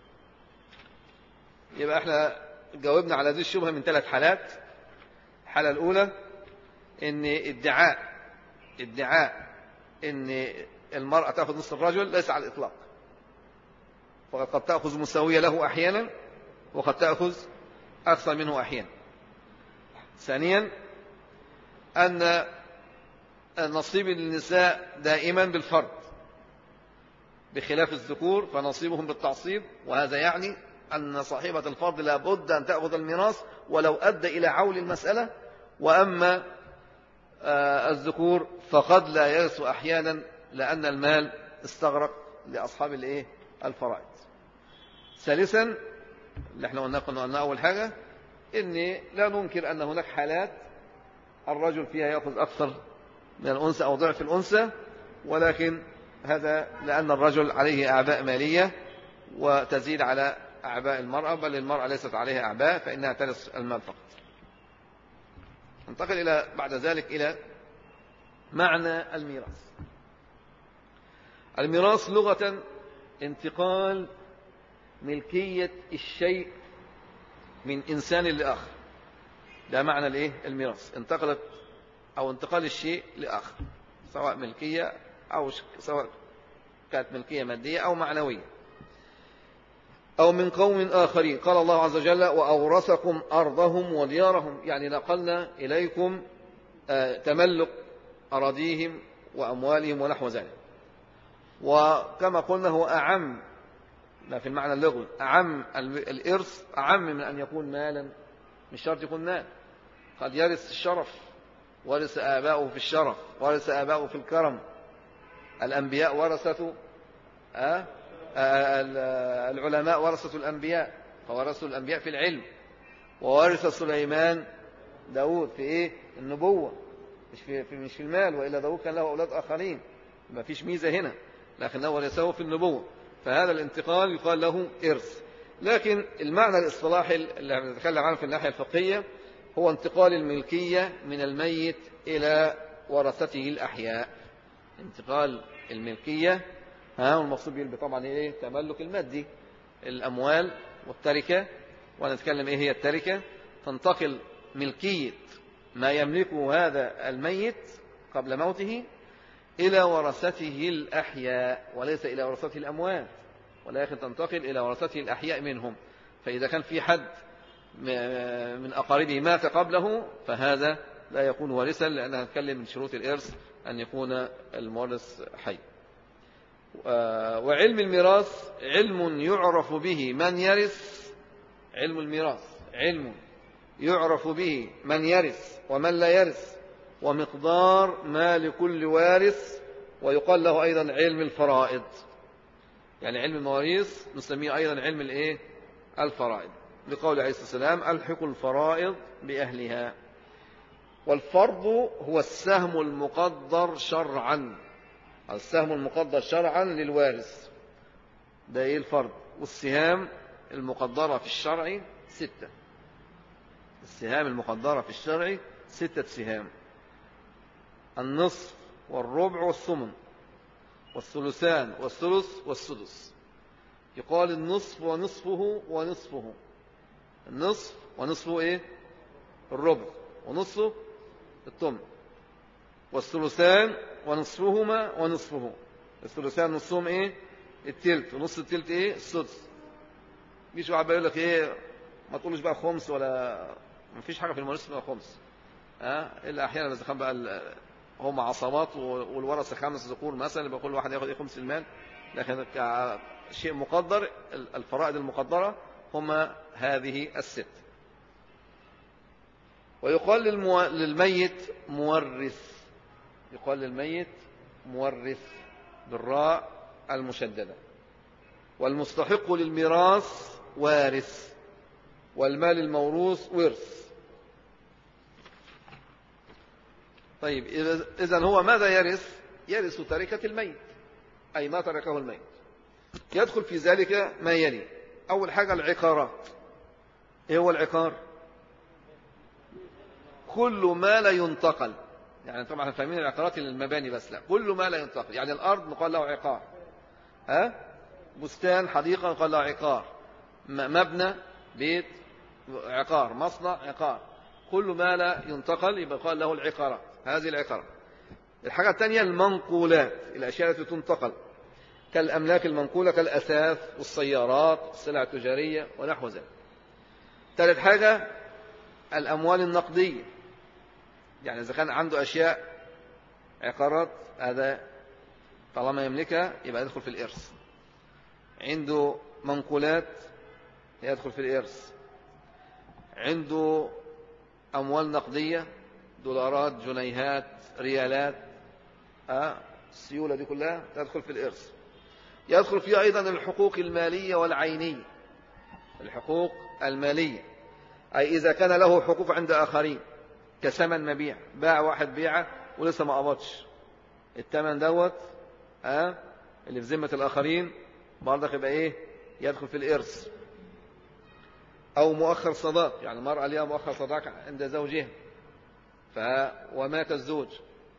يبقى احنا جاوبنا على هذه الشبهة من ثلاث حالات. الحالة الأولى إن ادعاء ادعاء إن المرأة تأخذ نصف الرجل ليس على الإطلاق، فقد قد تأخذ مساوية له أحيانا، وقد تأخذ أكثر منه أحيانا. ثانيا أن نصيب النساء دائما بالفرد بخلاف الذكور، فنصيبهم بالتعصيب، وهذا يعني أن صاحبة الفرد لا بد أن تأخذ الميراث ولو أدى إلى عول المسألة. وأما الذكور فقد لا يرث أحيانا لأن المال استغرق لأصحاب الإيه؟ الفرائض. ثالثا اللي احنا قلنا قلنا أول حاجة إن لا ننكر أن هناك حالات الرجل فيها يأخذ أكثر من الأنثى أو ضعف الأنثى، ولكن هذا لأن الرجل عليه أعباء مالية وتزيد على أعباء المرأة، بل المرأة ليست عليها أعباء فإنها ترث المال فقط. ننتقل إلى بعد ذلك إلى معنى الميراث. الميراث لغة انتقال ملكية الشيء من إنسان لآخر، ده معنى الإيه؟ الميراث، انتقلت أو انتقال الشيء لآخر، سواء ملكية أو سواء كانت ملكية مادية أو معنوية، أو من قوم آخرين. قال الله عز وجل: وأورثكم أرضهم وديارهم، يعني نقلنا إليكم تملك أراضيهم وأموالهم ونحو ذلك. وكما قلنا هو أعم ما في المعنى اللغوي، أعم الإرث أعم من أن يكون مالا، مش شرط يكون مال، قد يرث الشرف، ورث آباؤه في الشرف، ورث آباؤه في الكرم. الأنبياء ورثته أه؟ العلماء ورثة الأنبياء، فورثوا الأنبياء في العلم. وورث سليمان داود في إيه؟ النبوة، مش في, في مش في المال، وإلا داود كان له أولاد آخرين، ما فيش ميزة هنا، لكنه ورثه في النبوة. فهذا الانتقال يقال له إرث. لكن المعنى الاصطلاحي اللي بنتكلم عنه في الناحية الفقهية هو انتقال الملكية من الميت إلى ورثته الأحياء. انتقال الملكية، ها، والمقصود به طبعا ايه؟ تملك المادي، الأموال والتركة. ونتكلم ايه هي التركة. تنتقل ملكية ما يملكه هذا الميت قبل موته إلى ورثته الأحياء، وليس إلى ورثته الأموات، ولكن تنتقل إلى ورثته الأحياء منهم. فإذا كان في حد من أقاربه مات قبله فهذا لا يكون وارثا، لأننا نتكلم من شروط الإرث أن يكون المورث حي. وعلم الميراث علم يعرف به من يرث، علم الميراث علم يعرف به من يرث ومن لا يرث، ومقدار ما لكل وارث. ويقال له أيضا علم الفرائض، يعني علم المواريث نسميه أيضا علم الإيه؟ الفرائض، لقول عليه الصلاة والسلام ألحقوا الفرائض بأهلها. والفرض هو السهم المقدر شرعا، السهم المقدر شرعا للوارث، ده إيه الفرض. والسهام المقدرة في الشرع ستة، السهام المقدرة في الشرع ستة سهام: النصف والربع والثمن والثلثان والثلث والسدس. يقال النصف ونصفه ونصفه، النصف ونصفه ايه؟ الربع، ونصفه الثمن، والثلثان ونصفهما ونصفه، الثلثان نصفهم ايه؟ التلت، ونص التلت ايه؟ السدس. مش واحد بيقول لك ايه ما تقولش بقى خمس، ولا ما فيش حاجه في المواريث اسمها خمس، ها أه؟ الا احيانا بس كان بقى هم عصبات والورثه خمس ذكور مثلا، يبقى كل واحد ياخد ايه؟ خمس المال. لكن شيء مقدر، الفرائض المقدره هما هذه الست. ويقال للمو... للميت مورث، يقال للميت مورث بالراء المشددة. والمستحق للميراث وارث، والمال الموروث ورث. طيب إذن هو ماذا يرث؟ يرث تركة الميت، أي ما تركه الميت. يدخل في ذلك ما يلي. أول حاجة العقارات. إيه هو العقار؟ كل ما لا ينتقل، يعني طبعا فاهمين العقارات للمباني بس، لا، كل ما لا ينتقل. يعني الأرض نقال له عقار، ها؟ بستان، حديقة نقال له عقار، مبنى، بيت، عقار، مصنع، عقار. كل ما لا ينتقل يبقى قال له العقارات، هذه العقارات. الحاجة الثانية المنقولات، الأشياء التي تنتقل كالأملاك المنقولة كالأثاث والسيارات والسلع التجارية ونحو ذلك. ثالث حاجة الأموال النقدية، يعني إذا كان عنده أشياء عقارات، هذا طالما يملكها يبقى يدخل في الإرث. عنده منقولات يدخل في الإرث. عنده أموال نقدية، دولارات، جنيهات، ريالات، أه؟ السيولة دي كلها تدخل في الإرث. يدخل فيها أيضا الحقوق المالية والعينية، الحقوق المالية، أي إذا كان له حقوق عند آخرين كثمن مبيع، باع واحد بيعة ولسه ما قبضش الثمن دوت، أه؟ اللي في ذمة الآخرين، برضك يبقى إيه؟ يدخل في الإرث. أو مؤخر صداق، يعني المرأة ليها مؤخر صداق عند زوجها، ف ومات الزوج،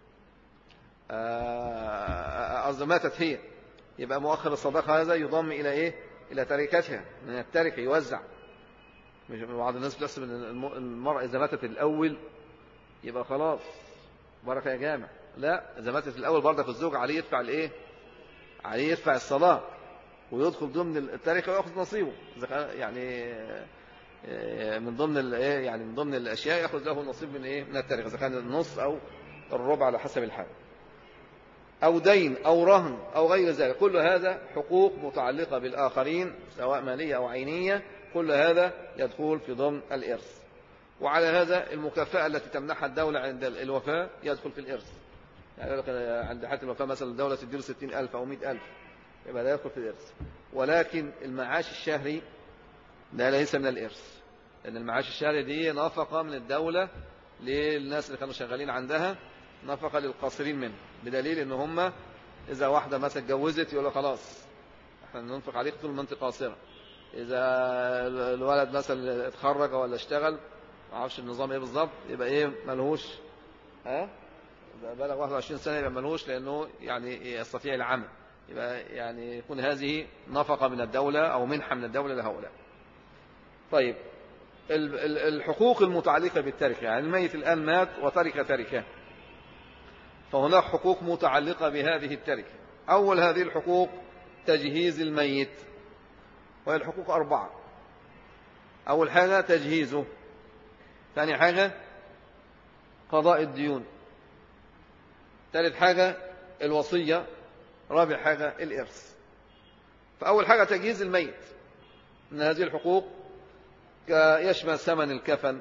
قصدي ماتت هي، يبقى مؤخر الصداق هذا يضم إلى إيه؟ إلى تركتها، من التركة يوزع. مش بعض الناس بتحسب ان المرأة إذا ماتت الأول يبقى خلاص بركة يا جامع. لا، إذا ماتت الأول برضك الزوج عليه يدفع الإيه؟ عليه يدفع الصداق ويدخل ضمن التركة ويأخذ نصيبه، يعني من ضمن الايه، يعني من ضمن الاشياء ياخذ له نصيب من ايه؟ من التركه، اذا كان النص او الربع على حسب الحال، او دين او رهن او غير ذلك. كل هذا حقوق متعلقه بالاخرين سواء ماليه او عينيه، كل هذا يدخل في ضمن الارث. وعلى هذا المكافاه التي تمنحها الدوله عند الوفاه يدخل في الارث. يعني عند حالة الوفاه مثلا الدوله تديله ستين ألف او مئة ألف، يبقى ده يدخل في الارث. ولكن المعاش الشهري ده ليس من الإرث، لأن المعاش الشهري دي نفقة من الدولة للناس اللي كانوا شغالين عندها، نفقة للقاصرين منه، بدليل إن هم إذا واحدة مثلا اتجوزت يقول له خلاص احنا ننفق عليك طول ما انت قاصرة. إذا الولد مثلا اتخرج ولا اشتغل ما اعرفش النظام ايه بالظبط، يبقى ايه؟ ملهوش، ها إذا بلغ واحد وعشرين سنة يبقى ملهوش، لأنه يعني يستطيع العمل، يبقى يعني يكون هذه نفقة من الدولة أو منحة من الدولة لهؤلاء. طيب الحقوق المتعلقة بالتركة، يعني الميت الآن مات وترك تركة، فهناك حقوق متعلقة بهذه التركة. أول هذه الحقوق تجهيز الميت، وهي الحقوق أربعة. أول حاجة تجهيزه، ثاني حاجة قضاء الديون، ثالث حاجة الوصية، رابع حاجة الإرث. فأول حاجة تجهيز الميت. من هذه الحقوق يشمل ثمن الكفن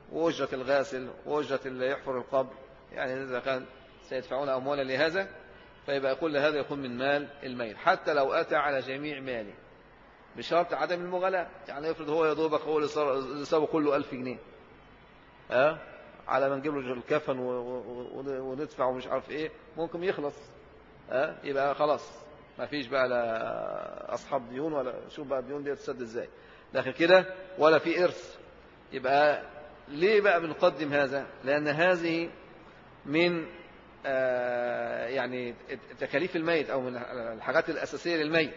وأجرة الغاسل وأجرة اللي يحفر القبر، يعني إذا كان سيدفعون أموالا لهذا فيبقى كل هذا يكون من مال الميت حتى لو أتى على جميع ماله بشرط عدم المغالاة. يعني يفرض هو يدوبك هو اللي يساوي كله ألف جنيه أه؟ على ما نجيب له الكفن وندفع ومش عارف إيه ممكن يخلص أه؟ يبقى خلاص ما فيش بقى لا أصحاب ديون ولا شوف بقى الديون دي تسد إزاي داخل كده ولا في إرث. يبقى ليه بقى بنقدم هذا؟ لأن هذه من آه يعني تكاليف الميت أو من الحاجات الأساسية للميت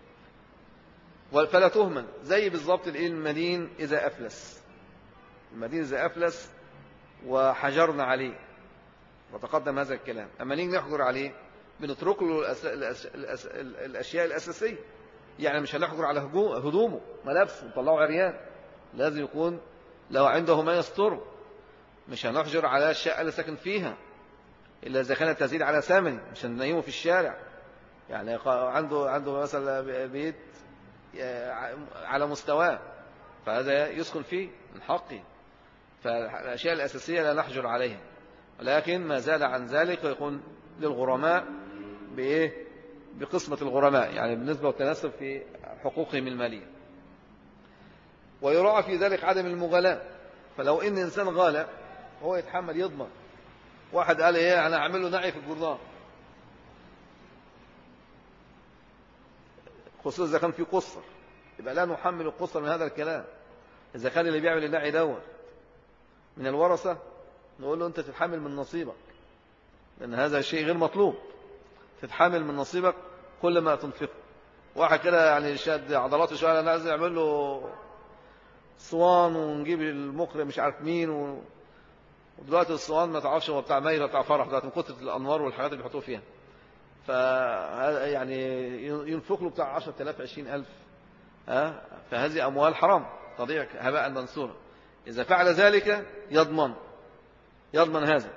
فلا تهمل. زي بالضبط المدين إذا أفلس، المدين إذا أفلس وحجرنا عليه وتقدم هذا الكلام، أما نيجي نحجر عليه بنترك له الأس... الأس... الأس... الأشياء الأساسية. يعني مش هنحجر على هدومه ملابسه نطلعه عريان، لازم يكون لو عنده ما يستره. مش هنحجر على الشقة اللي ساكن فيها إلا إذا كانت تزيد على ثمنه، مش هننيمه في الشارع. يعني عنده عنده مثلا بيت على مستواه فهذا يسكن فيه من حقه. فالأشياء الأساسية لا نحجر عليها، ولكن ما زاد عن ذلك يكون للغرماء بإيه؟ بقسمة الغرماء، يعني بالنسبة والتناسب في حقوقهم المالية. ويراعى في ذلك عدم المغالاة. فلو إن إنسان غالى هو يتحمل يضمن. واحد قال إيه أنا أعمل له نعي في الجرنان، خصوصا إذا كان في قصر، يبقى لا نحمل القصر من هذا الكلام. إذا كان اللي بيعمل النعي دوت من الورثة نقول له أنت تتحمل من نصيبك، لأن هذا شيء غير مطلوب. تتحمل من نصيبك كل ما تنفقه. واحد كده يعني شاد عضلاته شوية أنا عايز يعمل له صوان ونجيب المقرئ مش عارف مين و... ودلوقتي الصوان ما تعرفش هو بتاع ميلة بتاع فرح دلوقتي من كتر الأنوار والحاجات اللي بيحطوه فيها. ف يعني ينفق له بتاع عشرة آلاف عشرين ألف ها، فهذه أموال حرام تضيع هباء منثورا. إذا فعل ذلك يضمن يضمن هذا،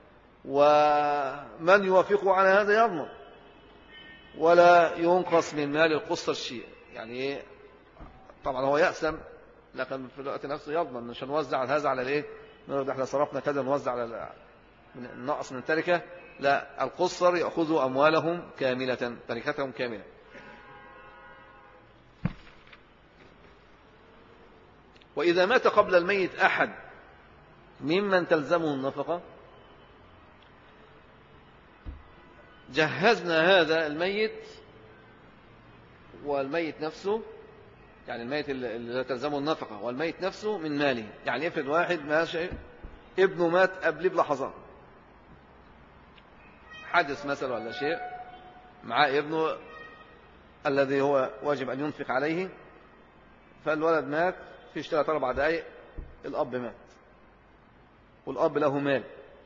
ومن يوافقه على هذا يضمن، ولا ينقص من مال القصر شيء. يعني طبعا هو يأسم لكن في الوقت نفسه يضمن. مش هنوزع هذا على الايه نقول احنا صرفنا كذا نوزع على النقص من التركة، لا، القصر يأخذوا أموالهم كاملة تركتهم كاملة. وإذا مات قبل الميت أحد ممن تلزمه النفقة جهزنا هذا الميت والميت نفسه، يعني الميت اللي تلزمه النفقة والميت نفسه من ماله. يعني يفرض واحد ماشي ابنه مات قبل بلحظات، حدث مثلا ولا شيء مع ابنه الذي هو واجب أن ينفق عليه، فالولد مات في ثلاث أربع دقائق الأب مات والأب له مال.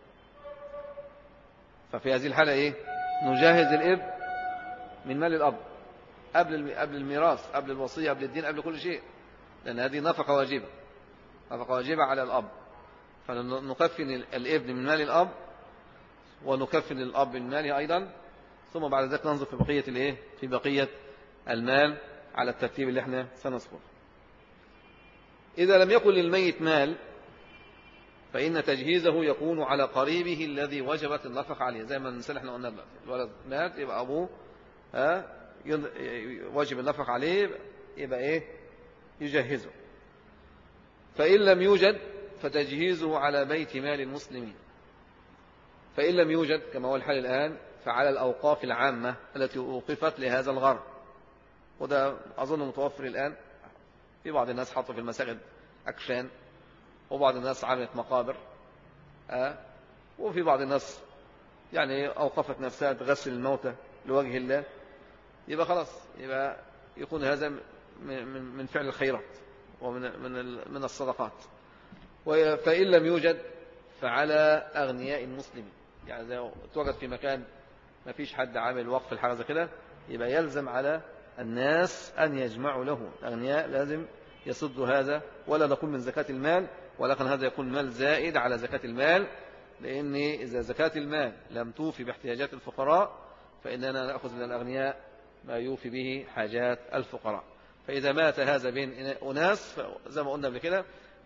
ففي هذه الحالة إيه؟ نجهز الابن من مال الأب قبل قبل الميراث قبل الوصية قبل الدين قبل كل شيء، لأن هذه نفقة واجبة نفقة واجبة على الأب. فنكفن الابن من مال الأب ونكفن الأب من ماله أيضا، ثم بعد ذلك ننظر في بقية الإيه؟ في بقية المال على الترتيب اللي احنا سنذكره. إذا لم يكن للميت مال فإن تجهيزه يكون على قريبه الذي وجبت النفقة عليه. زي ما المثال احنا قلنا دلوقتي، الولد مات يبقى أبوه ها واجب النفقة عليه، يبقى إيه؟ يجهزه. فإن لم يوجد فتجهيزه على بيت مال المسلمين. فإن لم يوجد كما هو الحال الآن فعلى الأوقاف العامة التي أوقفت لهذا الغرض، وده أظن متوفر الآن. في بعض الناس حطوا في المساجد أكفان، وبعض الناس عملت مقابر أه؟ وفي بعض الناس يعني أوقفت نفسها تغسل الموتى لوجه الله. يبقى خلاص يبقى يكون هذا من من فعل الخيرات ومن من من الصدقات. فإن لم يوجد فعلى أغنياء المسلمين. يعني إذا توجد في مكان ما فيش حد عامل وقف الحاجة زي كده يبقى يلزم على الناس أن يجمعوا له. الأغنياء لازم يصدوا هذا، ولا نقول من زكاة المال، ولكن هذا يكون مال زائد على زكاة المال، لأن إذا زكاة المال لم توفي باحتياجات الفقراء فإننا نأخذ من الأغنياء ما يوفي به حاجات الفقراء. فإذا مات هذا بين أناس زي ما قلنا قبل كده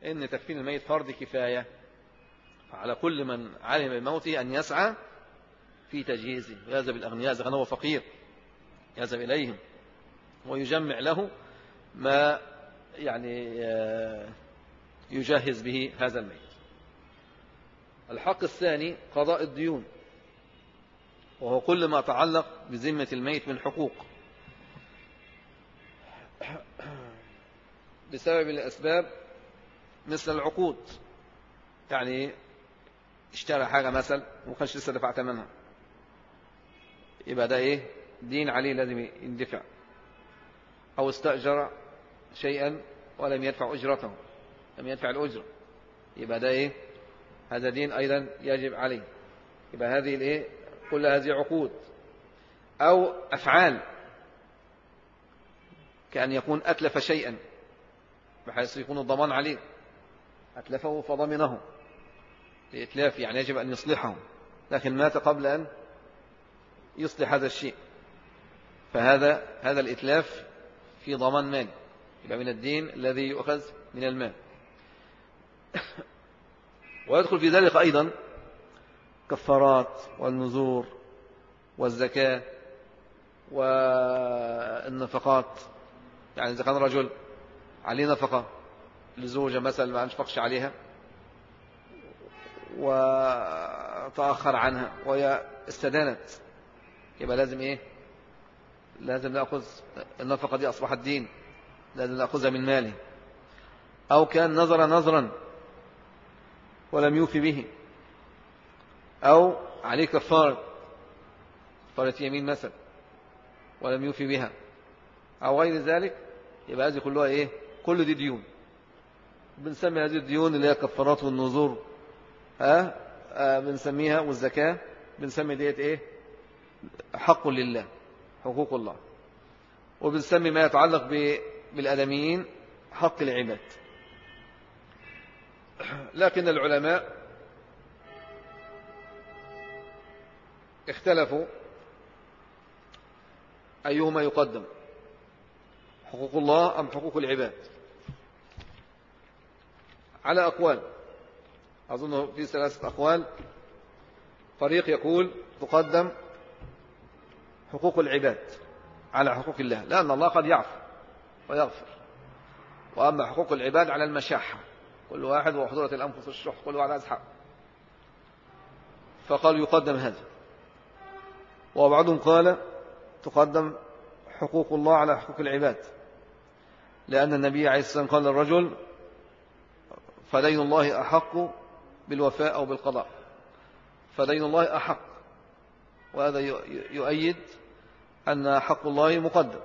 إن تكفين الميت فرض كفاية، فعلى كل من علم بموته أن يسعى في تجهيزه، ويذهب الأغنياء إذا كان هو فقير يذهب إليهم ويجمع له ما يعني يجهز به هذا الميت. الحق الثاني قضاء الديون، وهو كل ما تعلق بذمة الميت من حقوق بسبب الأسباب مثل العقود، يعني اشترى حاجة مثلا وما كانش لسه دفع ثمنها، يبقى ده ايه؟ دين عليه لازم يندفع. أو استأجر شيئا ولم يدفع أجرته، لم يدفع الأجرة، يبقى ده ايه؟ هذا دين أيضا يجب عليه. يبقى هذه الايه؟ كل هذه عقود. أو أفعال، كأن يكون أتلف شيئا بحيث يكون الضمان عليه، أتلفه فضمنه لإتلاف، يعني يجب أن يصلحه، لكن مات قبل أن يصلح هذا الشيء، فهذا هذا الإتلاف في ضمان مال، يبقى من الدين الذي يؤخذ من المال. ويدخل في ذلك أيضا كفارات والنذور والزكاة والنفقات، يعني إذا كان رجل عليه نفقة لزوجة مثلا ما أنفقش عليها وتأخر عنها وهي استدانت، يبقى لازم إيه؟ لازم نأخذ النفقة دي، أصبحت دين، لازم نأخذها من ماله. أو كان نظر نظرا ولم يوفي به، أو عليه كفارة كفارة يمين مثلا ولم يوفي بها، أو غير ذلك، يبقى هذه كلها إيه؟ كل دي ديون. بنسمي هذه الديون اللي هي كفارات والنذور، ها أه؟ بنسميها، والزكاة بنسمي ديت إيه؟ حق لله، حقوق الله. وبنسمي ما يتعلق بالآدميين حق العباد. لكن العلماء اختلفوا أيهما يقدم، حقوق الله أم حقوق العباد، على أقوال. أظن في ثلاثة أقوال. فريق يقول تقدم حقوق العباد على حقوق الله، لأن الله قد يعفو ويغفر، وأما حقوق العباد على المشاحة، كل واحد وحضرة الأنفس الشح، كل واحد عايز حق، فقال يقدم هذا. وبعضهم قال تقدم حقوق الله على حقوق العباد، لأن النبي عليه الصلاة والسلام قال للرجل فدين الله أحق بالوفاء أو بالقضاء، فدين الله أحق، وهذا يؤيد أن حق الله مقدم.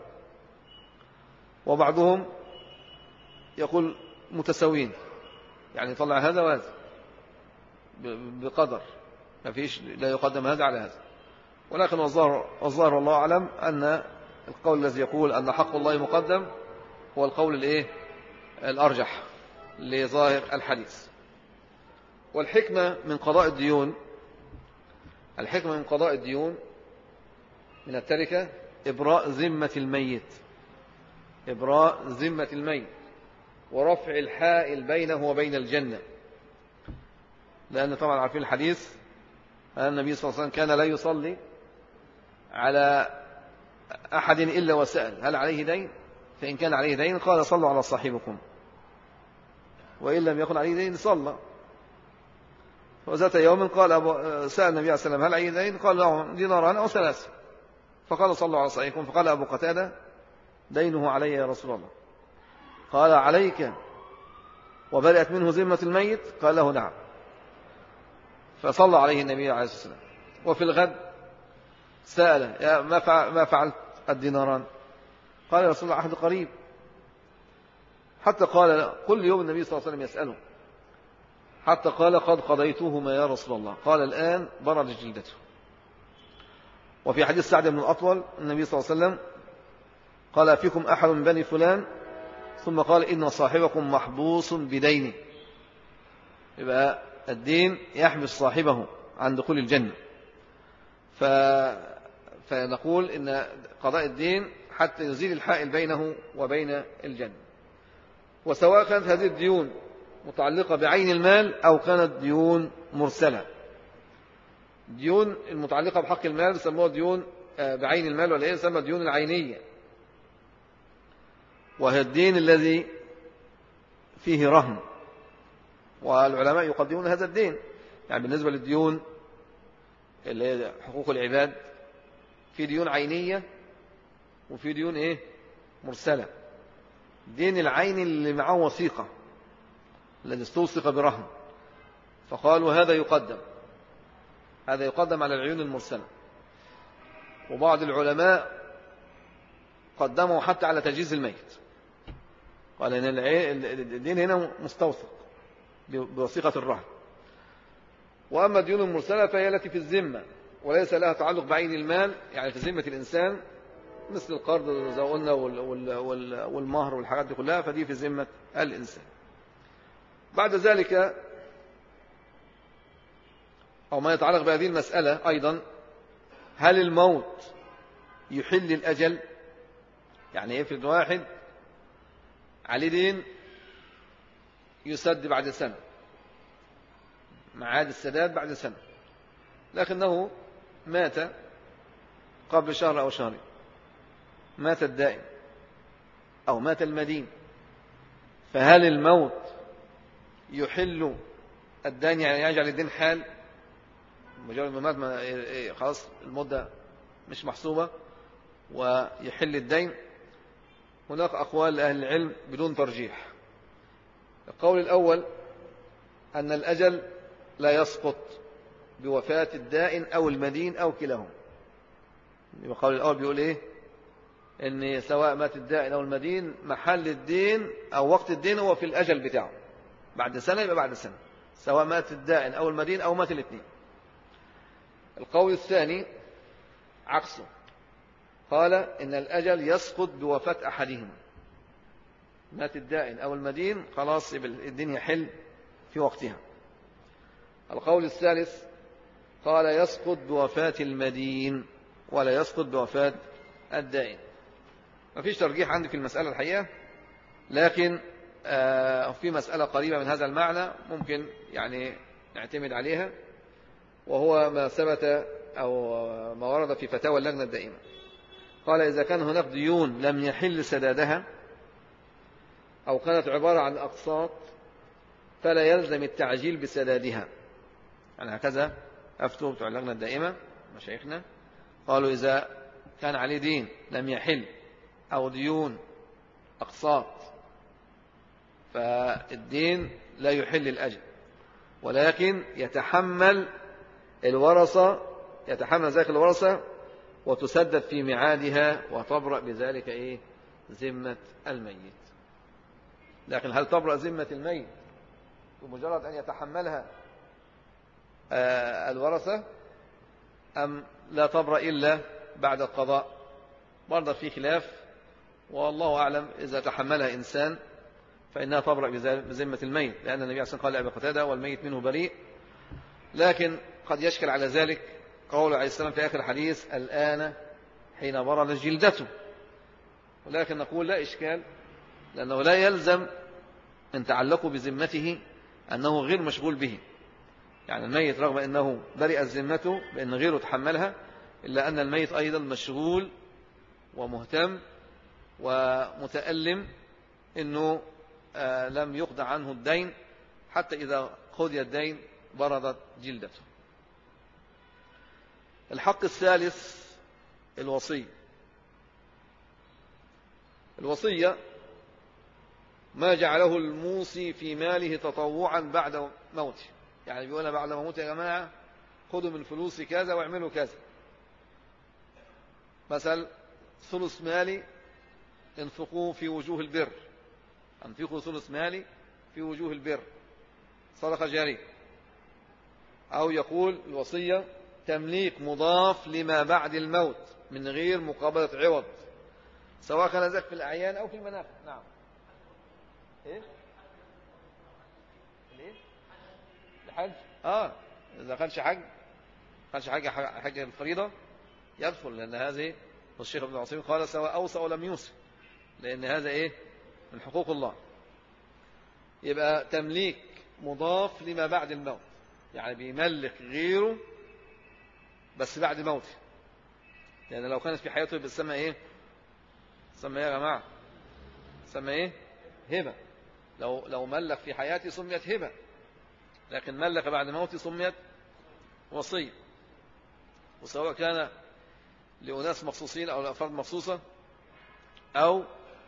وبعضهم يقول متساوين، يعني يطلع هذا وهذا بقدر، ما فيش لا يقدم هذا على هذا. ولكن والظاهر والله أعلم أن القول الذي يقول أن حق الله مقدم هو القول الإيه؟ الأرجح لظاهر الحديث. والحكمة من قضاء الديون، الحكمة من قضاء الديون من التركة إبراء ذمة الميت، إبراء ذمة الميت، ورفع الحائل بينه وبين الجنة. لأن طبعا عارفين الحديث أن النبي صلى الله عليه وسلم كان لا يصلي على أحد إلا وسأل هل عليه دين، فإن كان عليه دين قال صلوا على صاحبكم، وإن لم يكن عليه دين صلى. وذات يوم قال أبو سأل النبي عليه السلام هل عليه دين، قال له ديناران أو ثلاثة، فقال صلوا على صاحبكم. فقال أبو قتادة دينه علي يا رسول الله، قال عليك وبدأت منه ذمة الميت، قال له نعم، فصلى عليه النبي عليه الصلاة والسلام. وفي الغد سأل يا ما فعلت الديناران، قال يا رسول الله عهد قريب، حتى قال كل يوم النبي صلى الله عليه وسلم يسأله، حتى قال قد قضيتهما يا رسول الله، قال الآن برد جلدته. وفي حديث سعد بن الأطول النبي صلى الله عليه وسلم قال فيكم أحد من بني فلان، ثم قال إن صاحبكم محبوس بدينه، يبقى الدين يحبس صاحبه عن دخول الجنة. ف... فنقول إن قضاء الدين حتى يزيل الحائل بينه وبين الجنة. وسواء كانت هذه الديون متعلقة بعين المال أو كانت ديون مرسلة. ديون المتعلقة بحق المال يسموها ديون بعين المال، ولا يسمى ديون العينية، وهي الدين الذي فيه رهن، والعلماء يقدمون هذا الدين. يعني بالنسبة للديون اللي هي حقوق العباد، في ديون عينية وفي ديون ايه مرسلة. دين العين اللي معه وثيقة، الذي استوثق برهن، فقالوا هذا يقدم هذا يقدم على العيون المرسلة. وبعض العلماء قدموا حتى على تجهيز الميت، قال ان الدين هنا مستوثق بوثيقة الرهن. وأما الديون المرسلة فهي التي في الذمة وليس لها تعلق بعين المال، يعني في ذمة الإنسان، مثل القرض زي ما قلنا والمهر والحاجات دي كلها، فدي في ذمة الإنسان. بعد ذلك أو ما يتعلق بهذه المسألة أيضا، هل الموت يحل الأجل؟ يعني يفرض واحد عليه دين يسد بعد سنة، معاد السداد بعد سنة، لكنه مات قبل شهر أو شهرين، مات الدائن أو مات المدين، فهل الموت يحل الدين؟ يعني يجعل الدين حال مجرد ما مات خلاص المدة مش محسوبة ويحل الدين؟ هناك أقوال لأهل العلم بدون ترجيح. القول الأول أن الأجل لا يسقط بوفاة الدائن أو المدين أو كلاهما. القول الأول بيقول إيه؟ إن سواء مات الدائن أو المدين، محل الدين أو وقت الدين هو في الأجل بتاعه، بعد سنة يبقى بعد سنة، سواء مات الدائن أو المدين أو مات الاثنين. القول الثاني عكسه، قال إن الأجل يسقط بوفاة أحدهما، مات الدائن أو المدين خلاص يبقى الدين يحل في وقتها. القول الثالث قال يسقط بوفاة المدين ولا يسقط بوفاة الدائن. ما فيش ترجيح عندي في المسألة الحقيقة، لكن في مسألة قريبة من هذا المعنى ممكن يعني نعتمد عليها، وهو ما ثبت أو ما ورد في فتاوى اللجنة الدائمة. قال إذا كان هناك ديون لم يحل سدادها أو كانت عبارة عن أقساط فلا يلزم التعجيل بسدادها. يعني هكذا أفتوا بتوع اللجنة الدائمة مشايخنا، قالوا إذا كان عليه دين لم يحل أو ديون أقساط فالدين لا يحل الأجل، ولكن يتحمل الورثة يتحمل ذلك الورثة وتسدد في ميعادها وتبرأ بذلك إيه؟ ذمة الميت. لكن هل تبرأ ذمة الميت بمجرد أن يتحملها الورثة أم لا تبرأ إلا بعد القضاء؟ برضه في خلاف، والله أعلم. إذا تحملها إنسان فإنها تبرأ بذمة الميت، لأن النبي عليه الصلاة والسلام قال لأبي قتادة والميت منه بريء. لكن قد يشكل على ذلك قول عليه السلام في آخر الحديث الآن حين برد جلدته، ولكن نقول لا إشكال، لأنه لا يلزم أن تعلقوا بذمته أنه غير مشغول به. يعني الميت رغم أنه برئت ذمته بأن غيره تحملها، إلا أن الميت أيضا مشغول ومهتم ومتألم أنه آه لم يقضى عنه الدين، حتى إذا قضي الدين بردت جلدته. الحق الثالث الوصية. الوصية ما جعله الموصي في ماله تطوعا بعد موته. يعني بيقولنا بعد ما موت يا جماعة خذوا من فلوسي كذا واعملوا كذا. مثل ثلث مالي انفقوه في وجوه البر، انفقوا ثلث مالي في وجوه البر، صدقة جارية. أو يقول الوصية تمليك مضاف لما بعد الموت من غير مقابلة عوض، سواء كان ذلك في الأعيان أو في المنافع. نعم. إيه؟ ليه؟ الحج. آه إذا كانش حج كانش حج حج الفريضة يدخل، لأن هذه الشيخ ابن عثيمين قال سواء أوصى أو لم يوصي، لأن هذا إيه؟ من حقوق الله. يبقى تمليك مضاف لما بعد الموت، يعني بيملك غيره بس بعد موته. يعني لو كانت في حياته بتسمى ايه؟ تسمى ايه يا جماعه؟ تسمى ايه؟ هبه. لو لو ملك في حياته سميت هبه، لكن ملك بعد موته سميت وصيه. وسواء كان لأناس مخصوصين أو لأفراد مخصوصة أو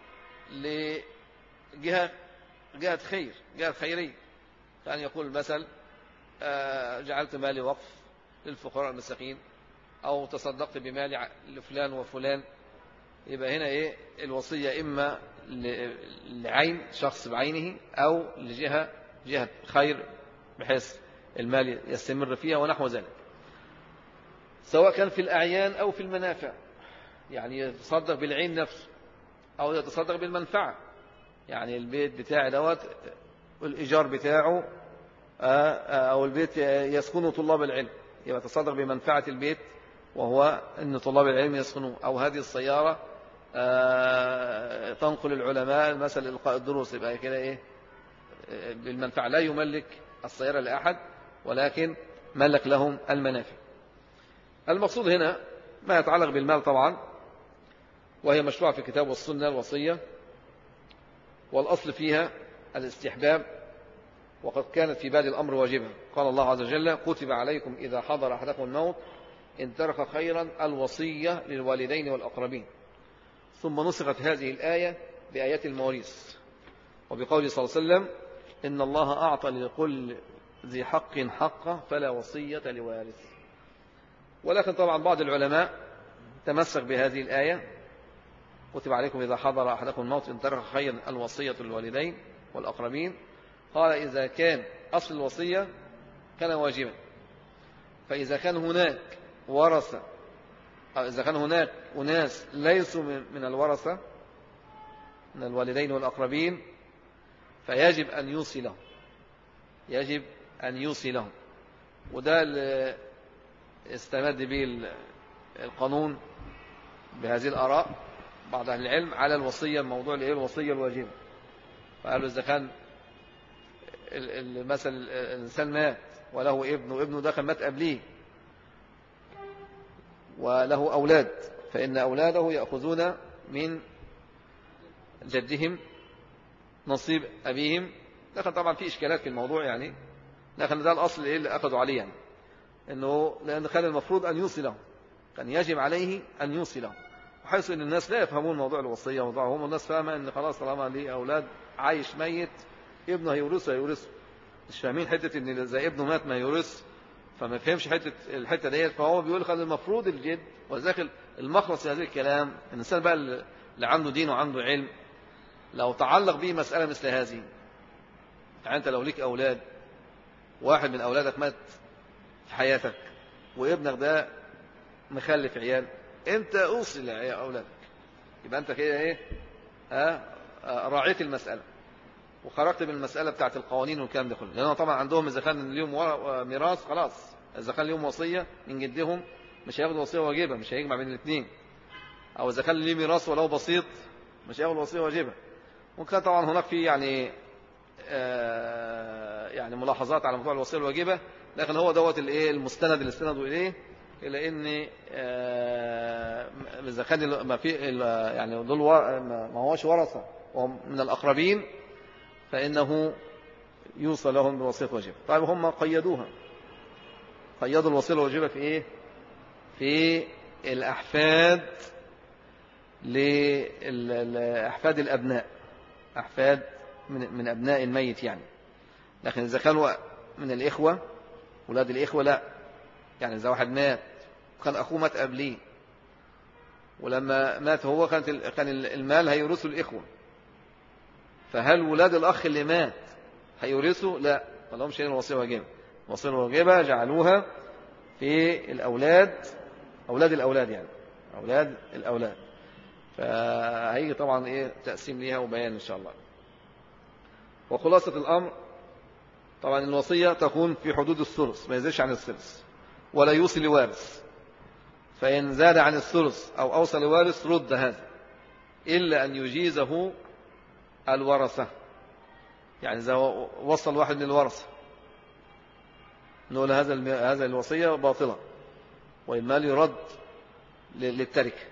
لجهة جهة خير، جهة خيرية، كان يقول المثل جعلت مالي وقف للفقراء المساكين، أو تصدقت بمالي لفلان وفلان. يبقى هنا إيه؟ الوصية إما لعين شخص بعينه أو لجهة جهة خير بحيث المال يستمر فيها ونحو ذلك، سواء كان في الأعيان أو في المنافع. يعني يتصدق بالعين نفسه أو يتصدق بالمنفعة. يعني البيت بتاعي دوت الإيجار بتاعه أو البيت يسكنه طلاب العلم، يبقى يتصدق بمنفعة البيت وهو أن طلاب العلم يسكنوه، أو هذه السيارة تنقل العلماء مثلا إلقاء الدروس، يبقى كده إيه؟ بالمنفعة. لا يملك السيارة لأحد ولكن ملك لهم المنافع. المقصود هنا ما يتعلق بالمال طبعا، وهي مشروعة في الكتاب والسنة الوصية، والأصل فيها الاستحباب، وقد كانت في بادئ الأمر واجبا. قال الله عز وجل: كتب عليكم إذا حضر أحدكم الموت إن ترك خيرا الوصية للوالدين والأقربين. ثم نسخت هذه الآية بآيات المواريث، وبقوله صلى الله عليه وسلم: إن الله أعطى لكل ذي حق حقه فلا وصية لوارث. ولكن طبعا بعض العلماء تمسك بهذه الآية: كتب عليكم إذا حضر أحدكم الموت إن ترك خيرا الوصية للوالدين والأقربين. قال: إذا كان أصل الوصية كان واجبا، فإذا كان هناك ورثة أو إذا كان هناك أناس ليسوا من الورثة من الوالدين والأقربين فيجب أن يوصي لهم، يجب أن يوصي لهم. وده اللي استمد به القانون بهذه الآراء بعض أهل العلم على الوصية، الموضوع اللي هي الوصية الواجبة. فقالوا إذا كان مثلا الإنسان مات وله ابن وابنه ده كان مات قبليه وله أولاد، فإن أولاده يأخذون من جدهم نصيب أبيهم. لكن طبعا في إشكالات في الموضوع يعني، لكن ده الأصل إيه اللي أخذوا عليه يعني، إنه لأن كان المفروض أن يوصي لهم، كان يجب عليه أن يوصي لهم، وحيث أن الناس لا يفهمون موضوع الوصية وضعهم. الناس فاهمة أن خلاص طالما ليه أولاد عايش ميت ابنه هيورثه هيورثه، مش فاهمين حتة أن إذا ابنه مات ما يورث، فما فهمش حتة الحتة ديت. فهو بيقول كان المفروض الجد، وذلك المخلص في هذا الكلام الإنسان بقى اللي عنده دين وعنده علم لو تعلق به مسألة مثل هذه. يعني أنت لو ليك أولاد، واحد من أولادك مات في حياتك وابنك ده مخلف عيال، أنت أوصي لأولادك، يبقى أنت كده إيه؟ ها راعيت المسألة وخرجت من المسألة بتاعت القوانين والكلام ده كله. لأنه طبعا عندهم إذا كان اليوم ميراث خلاص، إذا كان اليوم وصية من جدهم مش هياخد وصية واجبة، مش هيجمع بين الاثنين. أو إذا كان ليه ميراث ولو بسيط مش هياخد وصية واجبة. وكان طبعا هناك في يعني آه يعني ملاحظات على موضوع الوصية الواجبة، لكن هو دوت الايه المستند اللي استندوا إليه، إلى إن آه إذا كان ما في يعني دول ما هوش ورثة وهم من الأقربين فإنه يوصى لهم بوصية واجبة. طيب هم قيدوها، قيدوا الوصية الواجبة في إيه؟ في الأحفاد، لأحفاد الأبناء، أحفاد من من أبناء الميت يعني. لكن إذا كانوا من الإخوة أولاد الإخوة لا، يعني إذا واحد مات وكان أخوه مات قبليه ولما مات هو كانت كان المال هيورثه الإخوة، فهل ولاد الأخ اللي مات هيورثوا؟ لا، ما لهمش شيء. الوصية واجبة، الوصية الواجبة جعلوها في الأولاد، أولاد الأولاد يعني أولاد الأولاد. فهيجي طبعا إيه تقسيم ليها وبيان إن شاء الله. وخلاصة الأمر طبعا الوصية تكون في حدود الثلث، ما يزيدش عن الثلث، ولا يوصي لوارث، فإن زاد عن الثلث أو أوصى لوارث رد هذا، إلا أن يجيزه الورثة. يعني إذا وصل واحد من الورثة نقول هذا هذا الوصية باطلة والمال يرد للتركة.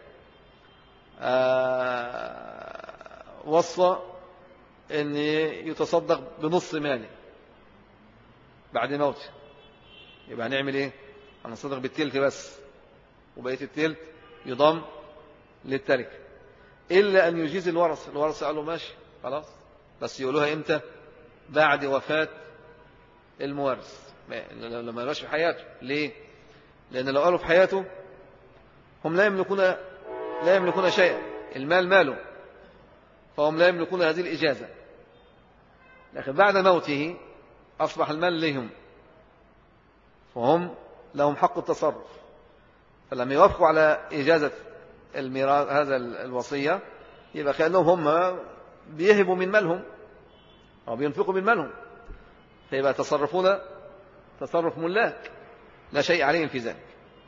آه وصى أن يتصدق بنص ماله بعد موته، يبقى هنعمل إيه؟ هنصدق بالتلت بس، وبقية التلت يضم للتركة، إلا أن يجيز الورثة. الورثة قالوا ماشي خلاص، بس يقولوها إمتى؟ بعد وفاة المورث، لما يبقاش في حياته. ليه؟ لأن لو قالوا في حياته هم لا يملكون لا يملكون شيئا، المال ماله، فهم لا يملكون هذه الإجازة. لكن بعد موته أصبح المال لهم، فهم لهم حق التصرف، فلما يوافقوا على إجازة الميراث هذا الوصية يبقى كأنهم هم بيهبوا من مالهم أو بينفقوا من مالهم، فيبقى تصرفون تصرف ملاك لا شيء عليهم في ذلك.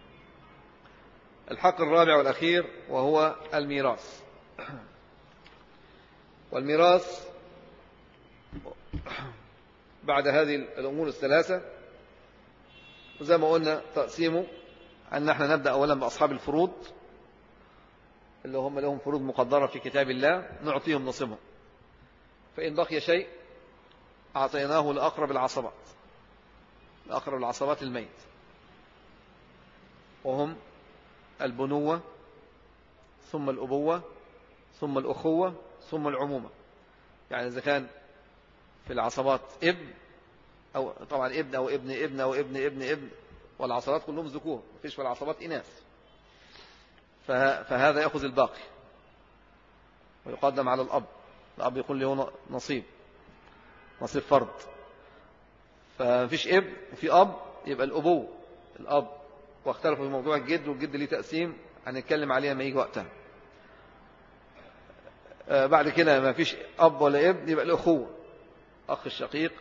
الحق الرابع والأخير وهو الميراث. والميراث بعد هذه الأمور الثلاثة وزي ما قلنا تقسيمه أن احنا نبدأ أولا بأصحاب الفروض اللي هم لهم فروض مقدرة في كتاب الله، نعطيهم نصيبهم، فإن بقي شيء أعطيناه لأقرب العصبات، لأقرب العصبات الميت، وهم البنوة ثم الأبوة ثم الأخوة ثم العمومة. يعني إذا كان في العصبات ابن أو طبعا ابن أو ابن ابن أو ابن ابن ابن والعصبات كلهم ذكور، مفيش في العصبات إناث، فهذا يأخذ الباقي ويقدم على الأب. الأب يكون له نصيب نصيب فرض، فمفيش ابن وفي أب يبقى الأبوة الأب. واختلفوا في موضوع الجد، والجد ليه تقسيم هنتكلم عليها ما يجي وقتها. بعد كده ما فيش أب ولا ابن يبقى الأخوة، أخ الشقيق،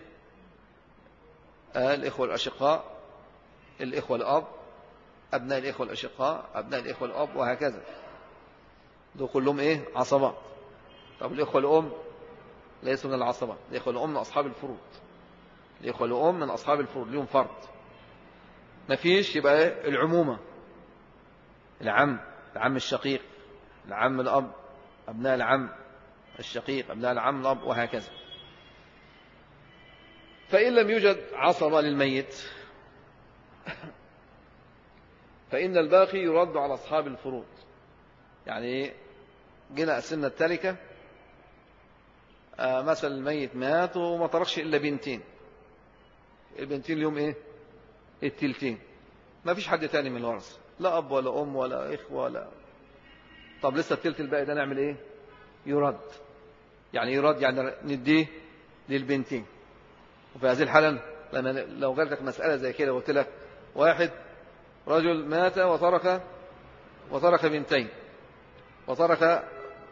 الإخوة الأشقاء، الإخوة الأب، أبناء الإخوة الأشقاء، أبناء الإخوة الأب، وهكذا. دول كلهم إيه؟ عصبات. طب الإخوة الأم ليسوا من العصبات، الإخوة الأم من أصحاب الفروض، الإخوة الأم من أصحاب الفروض لهم فرض. ما فيش يبقى إيه؟ العمومة، العم، العم الشقيق، العم الأب، أبناء العم الشقيق، أبناء العم الأب، وهكذا. فإن لم يوجد عصبة للميت فإن الباقي يرد على أصحاب الفروض. يعني جينا قسمنا التركة، آه مثلا الميت مات وما تركش إلا بنتين، البنتين اليوم إيه؟ التلتين، ما فيش حد تاني من الورثة، لا أب ولا أم ولا إخوة ولا. طب لسه التلت الباقي ده نعمل إيه؟ يرد. يعني يرد يعني نديه للبنتين. وفي هذه الحالة لما لو قالت لك مسألة زي كده وقلت لك واحد رجل مات وترك وترك بنتين وترك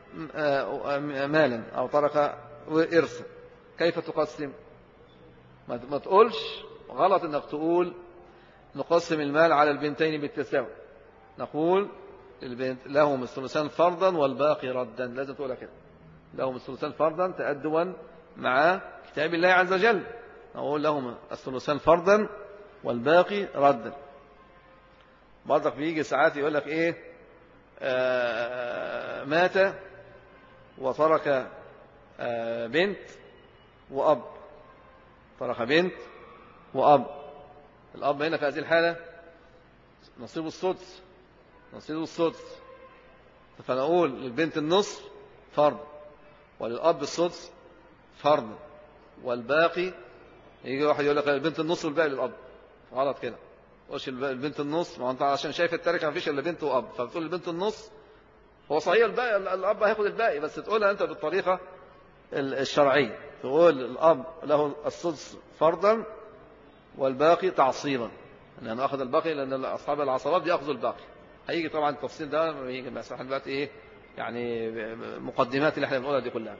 مالا أو ترك إرثا، كيف تقسم؟ ما تقولش غلط انك تقول نقسم المال على البنتين بالتساوي، نقول البنت لهم الثلثان فرضا والباقي ردا، لازم تقولها كده، لهم الثلثان فرضا تأدبا مع كتاب الله عز وجل، نقول لهم الثلثان فرضا والباقي ردا. برضك بيجي ساعات يقول لك ايه آه مات وترك آه بنت وأب، ترك بنت وأب، الأب هنا في هذه الحالة نصيب السدس، نصيب السدس، فنقول للبنت النصف فرض وللأب السدس فرض والباقي. يجي واحد يقول لك البنت النصف والباقي للأب، غلط كده، قولش البنت النص، ما انت عشان شايف التركه ما فيش الا بنت واب، فبتقول البنت النص، هو صحيح الباقي الاب هياخد الباقي، بس تقولها انت بالطريقه الشرعيه، تقول الاب له السدس فرضا والباقي تعصيبا، لانه اخذ الباقي لان اصحاب العصبات بياخذوا الباقي. هيجي طبعا التفصيل ده هيجي بس احنا دلوقتي ايه يعني مقدمات اللي احنا بنقولها دي كلها.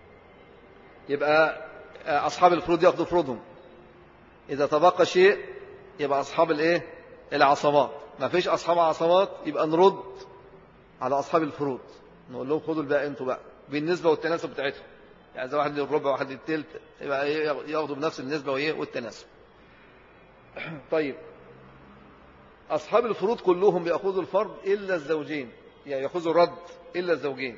يبقى اصحاب الفروض ياخذوا فروضهم، اذا تبقى شيء يبقى أصحاب الإيه؟ العصبات. ما فيش أصحاب عصبات يبقى نرد على أصحاب الفروض، نقول لهم خذوا الباقي أنتوا بقى بالنسبة والتناسب بتاعتهم. يعني إذا واحد للربع واحد للتلت يبقى ياخدوا بنفس النسبة وإيه والتناسب. طيب أصحاب الفروض كلهم بيأخذوا الفرض إلا الزوجين، يعني يأخذوا الرد إلا الزوجين.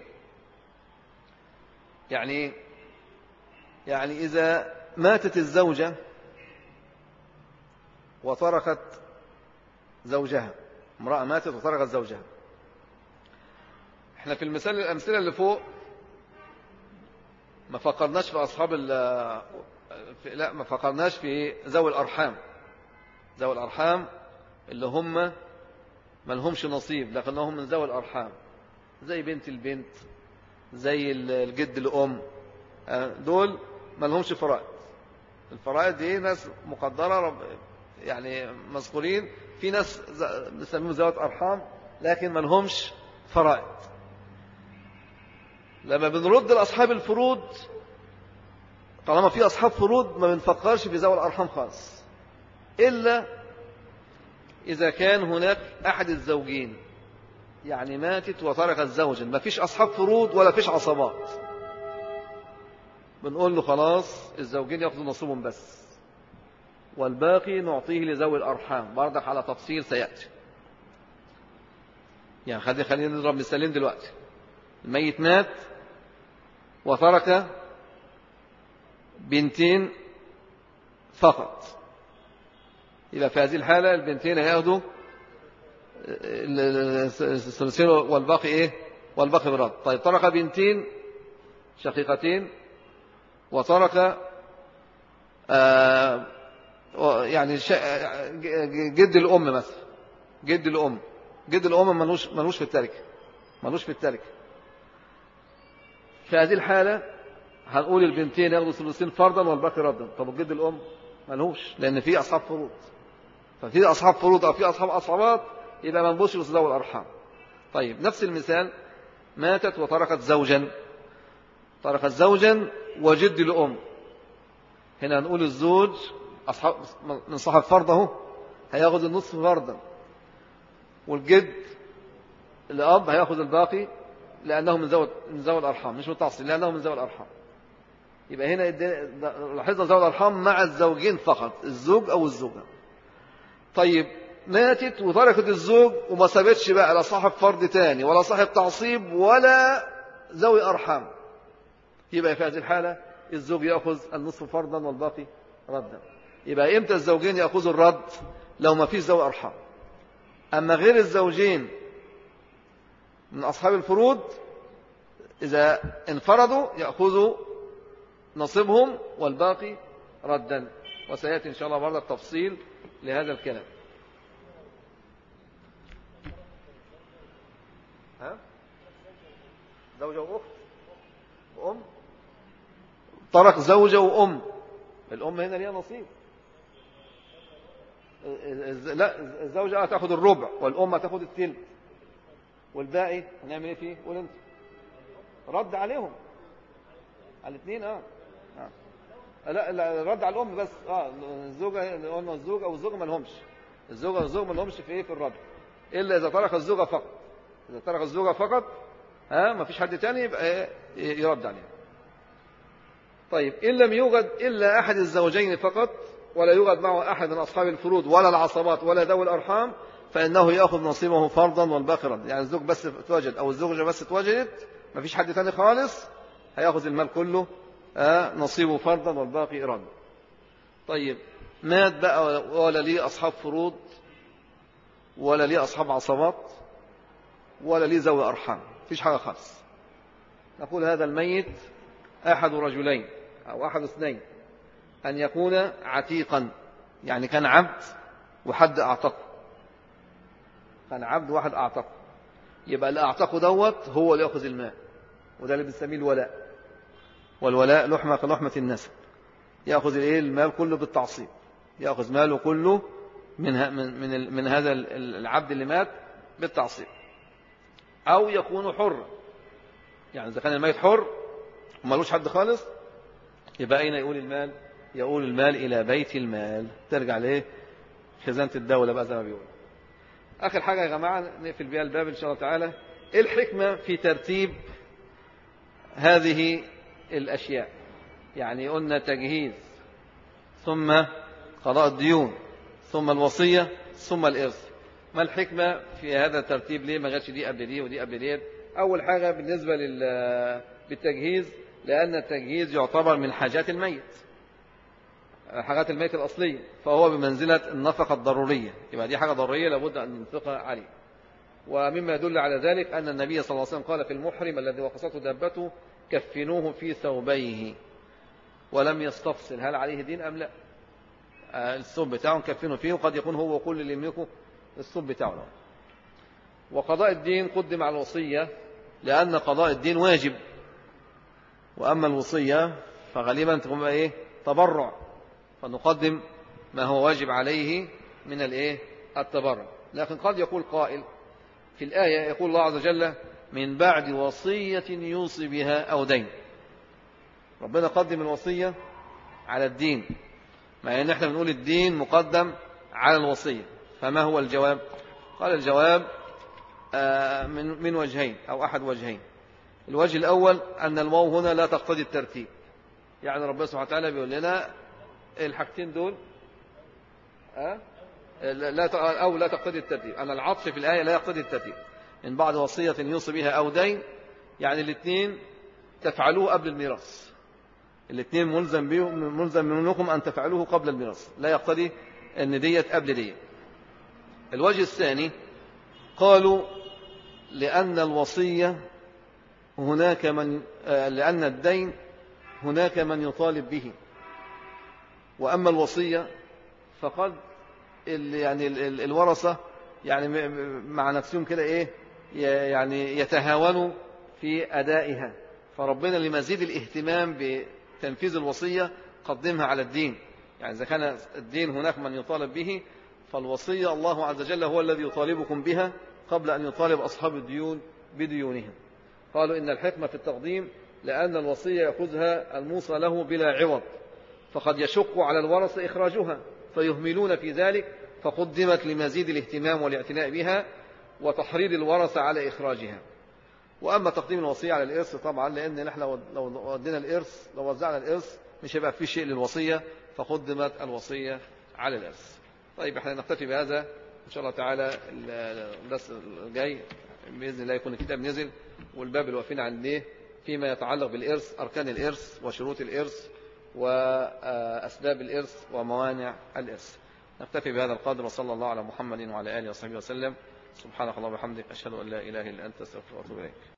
يعني يعني إذا ماتت الزوجة وتركت زوجها، امرأة ماتت وتركت زوجها، احنا في المثال الأمثلة اللي فوق ما فكرناش في أصحاب في لا ما فكرناش في ذوي الأرحام. ذوي الأرحام اللي هم ما لهمش نصيب لكنهم من ذوي الأرحام، زي بنت البنت، زي الجد الأم، دول ما لهمش فرائض. الفرائض دي ناس مقدرة يعني مذكورين، في ناس نسميهم ذوي أرحام لكن ما لهمش فرائض. لما بنرد لأصحاب الفروض، طالما في أصحاب فروض ما بنفكرش في ذوي الأرحام خالص، إلا إذا كان هناك أحد الزوجين، يعني ماتت وتركت زوجا، ما فيش أصحاب فروض ولا فيش عصبات، بنقول له خلاص الزوجين يأخذوا نصيبهم بس، والباقي نعطيه لذوي الأرحام، برضك على تفصيل سيأتي. يعني خلينا خلينا نضرب مثالين دلوقتي. الميت مات وترك بنتين فقط، يبقى في هذه الحالة البنتين هياخدوا الثلثين والباقي ايه والباقي برد. طيب ترك بنتين شقيقتين وترك آه يعني جد الأم مثلا، جد الأم جد الأم ملوش ملوش في التركة، ملوش في التركة. في هذه الحالة هنقول البنتين ياخدوا ثلثين فرضا والباقي ردا. طب الجد الأم ملوش، لأن في أصحاب فروض، ففي أصحاب فروض أو في أصحاب أصحابات يبقى ما نبصش لذوي الأرحام. طيب نفس المثال، ماتت وتركت زوجا، تركت زوجا وجد الأم، هنا هنقول الزوج أصحاب من صاحب فرضه هياخد النصف فرضا، والجد الأب هياخد الباقي لأنه من ذوي من ذوي الأرحام، مش متصل، لأنه من ذوي الأرحام. يبقى هنا لاحظنا ذوي الأرحام مع الزوجين فقط، الزوج أو الزوجة. طيب ماتت وتركت الزوج وما سابتش بقى لا صاحب فرض تاني ولا صاحب تعصيب ولا ذوي أرحام، يبقى في هذه الحالة الزوج يأخذ النصف فرضا والباقي ردا. يبقى إمتى الزوجين يأخذوا الرد؟ لو ما فيش ذوي أرحام. أما غير الزوجين من أصحاب الفروض إذا انفردوا يأخذوا نصيبهم والباقي ردا، وسيأتي إن شاء الله برضه التفصيل لهذا الكلام. ها؟ زوجة وأخت وأم، ترك زوجة وأم، الأم هنا ليها نصيب. لا الزوجة هتاخد الربع والأم هتاخد الثلث، والباقي هنعمل ايه فيه؟ قول انت. رد عليهم على الاثنين. اه, آه. لا, لا رد على الأم بس. اه الزوجة قلنا الزوجة او الزوجة ما لهمش، الزوجة والزوج ما لهمش في ايه في الرد، الا اذا ترك الزوجة فقط. اذا ترك الزوجة فقط ها ما فيش حد تاني يبقى يرد عليها. طيب إن لم يوجد إلا أحد الزوجين فقط ولا يوجد معه أحد من أصحاب الفروض ولا العصبات ولا ذوي الأرحام، فإنه يأخذ نصيبه فرضا والباقي رد. يعني الزوج بس اتوجد أو الزوجة بس اتوجدت ما فيش حد تاني خالص، هيأخذ المال كله آه نصيبه فرضا والباقي رد. طيب مات بقى ولا ليه أصحاب فروض ولا ليه أصحاب عصبات ولا ليه ذوي أرحام، فيش حاجة خالص. نقول هذا الميت أحد رجلين أو أحد اثنين، أن يكون عتيقا، يعني كان عبد وحد أعتقه، كان عبد واحد أعتقه، يبقى اللي أعتقه دوت هو اللي يأخذ المال، وده اللي بنسميه الولاء. والولاء لحمة كلحمة النسب، يأخذ المال كله بالتعصيب، يأخذ ماله كله من من من, من هذا العبد اللي مات بالتعصيب. أو يكون حر، يعني إذا كان الميت حر ومالوش حد خالص، يبقى أين يقول المال؟ يقول المال إلى بيت المال، ترجع ليه؟ خزانة الدولة بقى زي ما بيقول. آخر حاجة يا جماعة نقفل بها الباب إن شاء الله تعالى، إيه الحكمة في ترتيب هذه الأشياء؟ يعني قلنا تجهيز ثم قضاء الديون ثم الوصية ثم الإرث. ما الحكمة في هذا الترتيب؟ ليه ما جاتش دي قبل دي ودي قبل دي؟ أول حاجة بالنسبة بالتجهيز، لأن التجهيز يعتبر من حاجات الميت، حاجات الميت الأصلية، فهو بمنزلة النفقة الضرورية، يبقى دي حاجة ضرورية لابد أن ننفقها عليه. ومما يدل على ذلك أن النبي صلى الله عليه وسلم قال في المحرم الذي وقصته دابته كفنوه في ثوبيه، ولم يستفصل هل عليه دين أم لا. الثوب بتاعه كفنه فيه، وقد يكون هو كل اللي يملكه الثوب بتاعه. وقضاء الدين قدم على الوصية لأن قضاء الدين واجب، وأما الوصية فغالبا تكون إيه؟ تبرع، فنقدم ما هو واجب عليه من الإيه؟ التبرع. لكن قد يقول قائل في الآية، يقول الله عز وجل من بعد وصية يوصي بها أو دين. ربنا قدم الوصية على الدين، مع أن احنا بنقول الدين مقدم على الوصية. فما هو الجواب؟ قال الجواب من من وجهين أو أحد وجهين. الوجه الأول أن الواو هنا لا تقتضي الترتيب، يعني ربنا سبحانه وتعالى بيقول لنا الحاجتين دول أه؟ لا أو لا تقتضي الترتيب. أن العطف في الآية لا يقتضي الترتيب. من بعد وصية يوصي بها أو دين، يعني الاثنين تفعلوه قبل الميراث، الاثنين ملزم بهم، ملزم منكم أن تفعلوه قبل الميراث، لا يقتضي أن ديت قبل ديت. الوجه الثاني قالوا لأن الوصية هناك من لأن الدين هناك من يطالب به، وأما الوصية فقد يعني الورثة يعني مع نفسهم كده إيه، يعني يتهاونوا في أدائها، فربنا لمزيد الاهتمام بتنفيذ الوصية قدمها على الدين. يعني إذا كان الدين هناك من يطالب به، فالوصية الله عز وجل هو الذي يطالبكم بها قبل أن يطالب أصحاب الديون بديونهم. قالوا إن الحكمة في التقديم لأن الوصية يأخذها الموصى له بلا عوض، فقد يشق على الورثة إخراجها فيهملون في ذلك، فقدمت لمزيد الاهتمام والاعتناء بها وتحريض الورثة على إخراجها. وأما تقديم الوصية على الإرث طبعا لأن نحن لو ودينا الإرث لو وزعنا الإرث مش هيبقى في شيء للوصية، فقدمت الوصية على الإرث. طيب احنا نكتفي بهذا إن شاء الله تعالى. الدرس الجاي بإذن الله يكون الكتاب نزل والباب الوافين عنده فيما يتعلق بالإرث، أركان الإرث وشروط الإرث وأسباب الإرث وموانع الإرث. نكتفي بهذا القدر، وصلى الله على محمد وعلى آله وصحبه وسلم. سبحانك اللهم وبحمدك، أشهد أن لا إله إلا أنت، أستغفرك وأتوب إليك.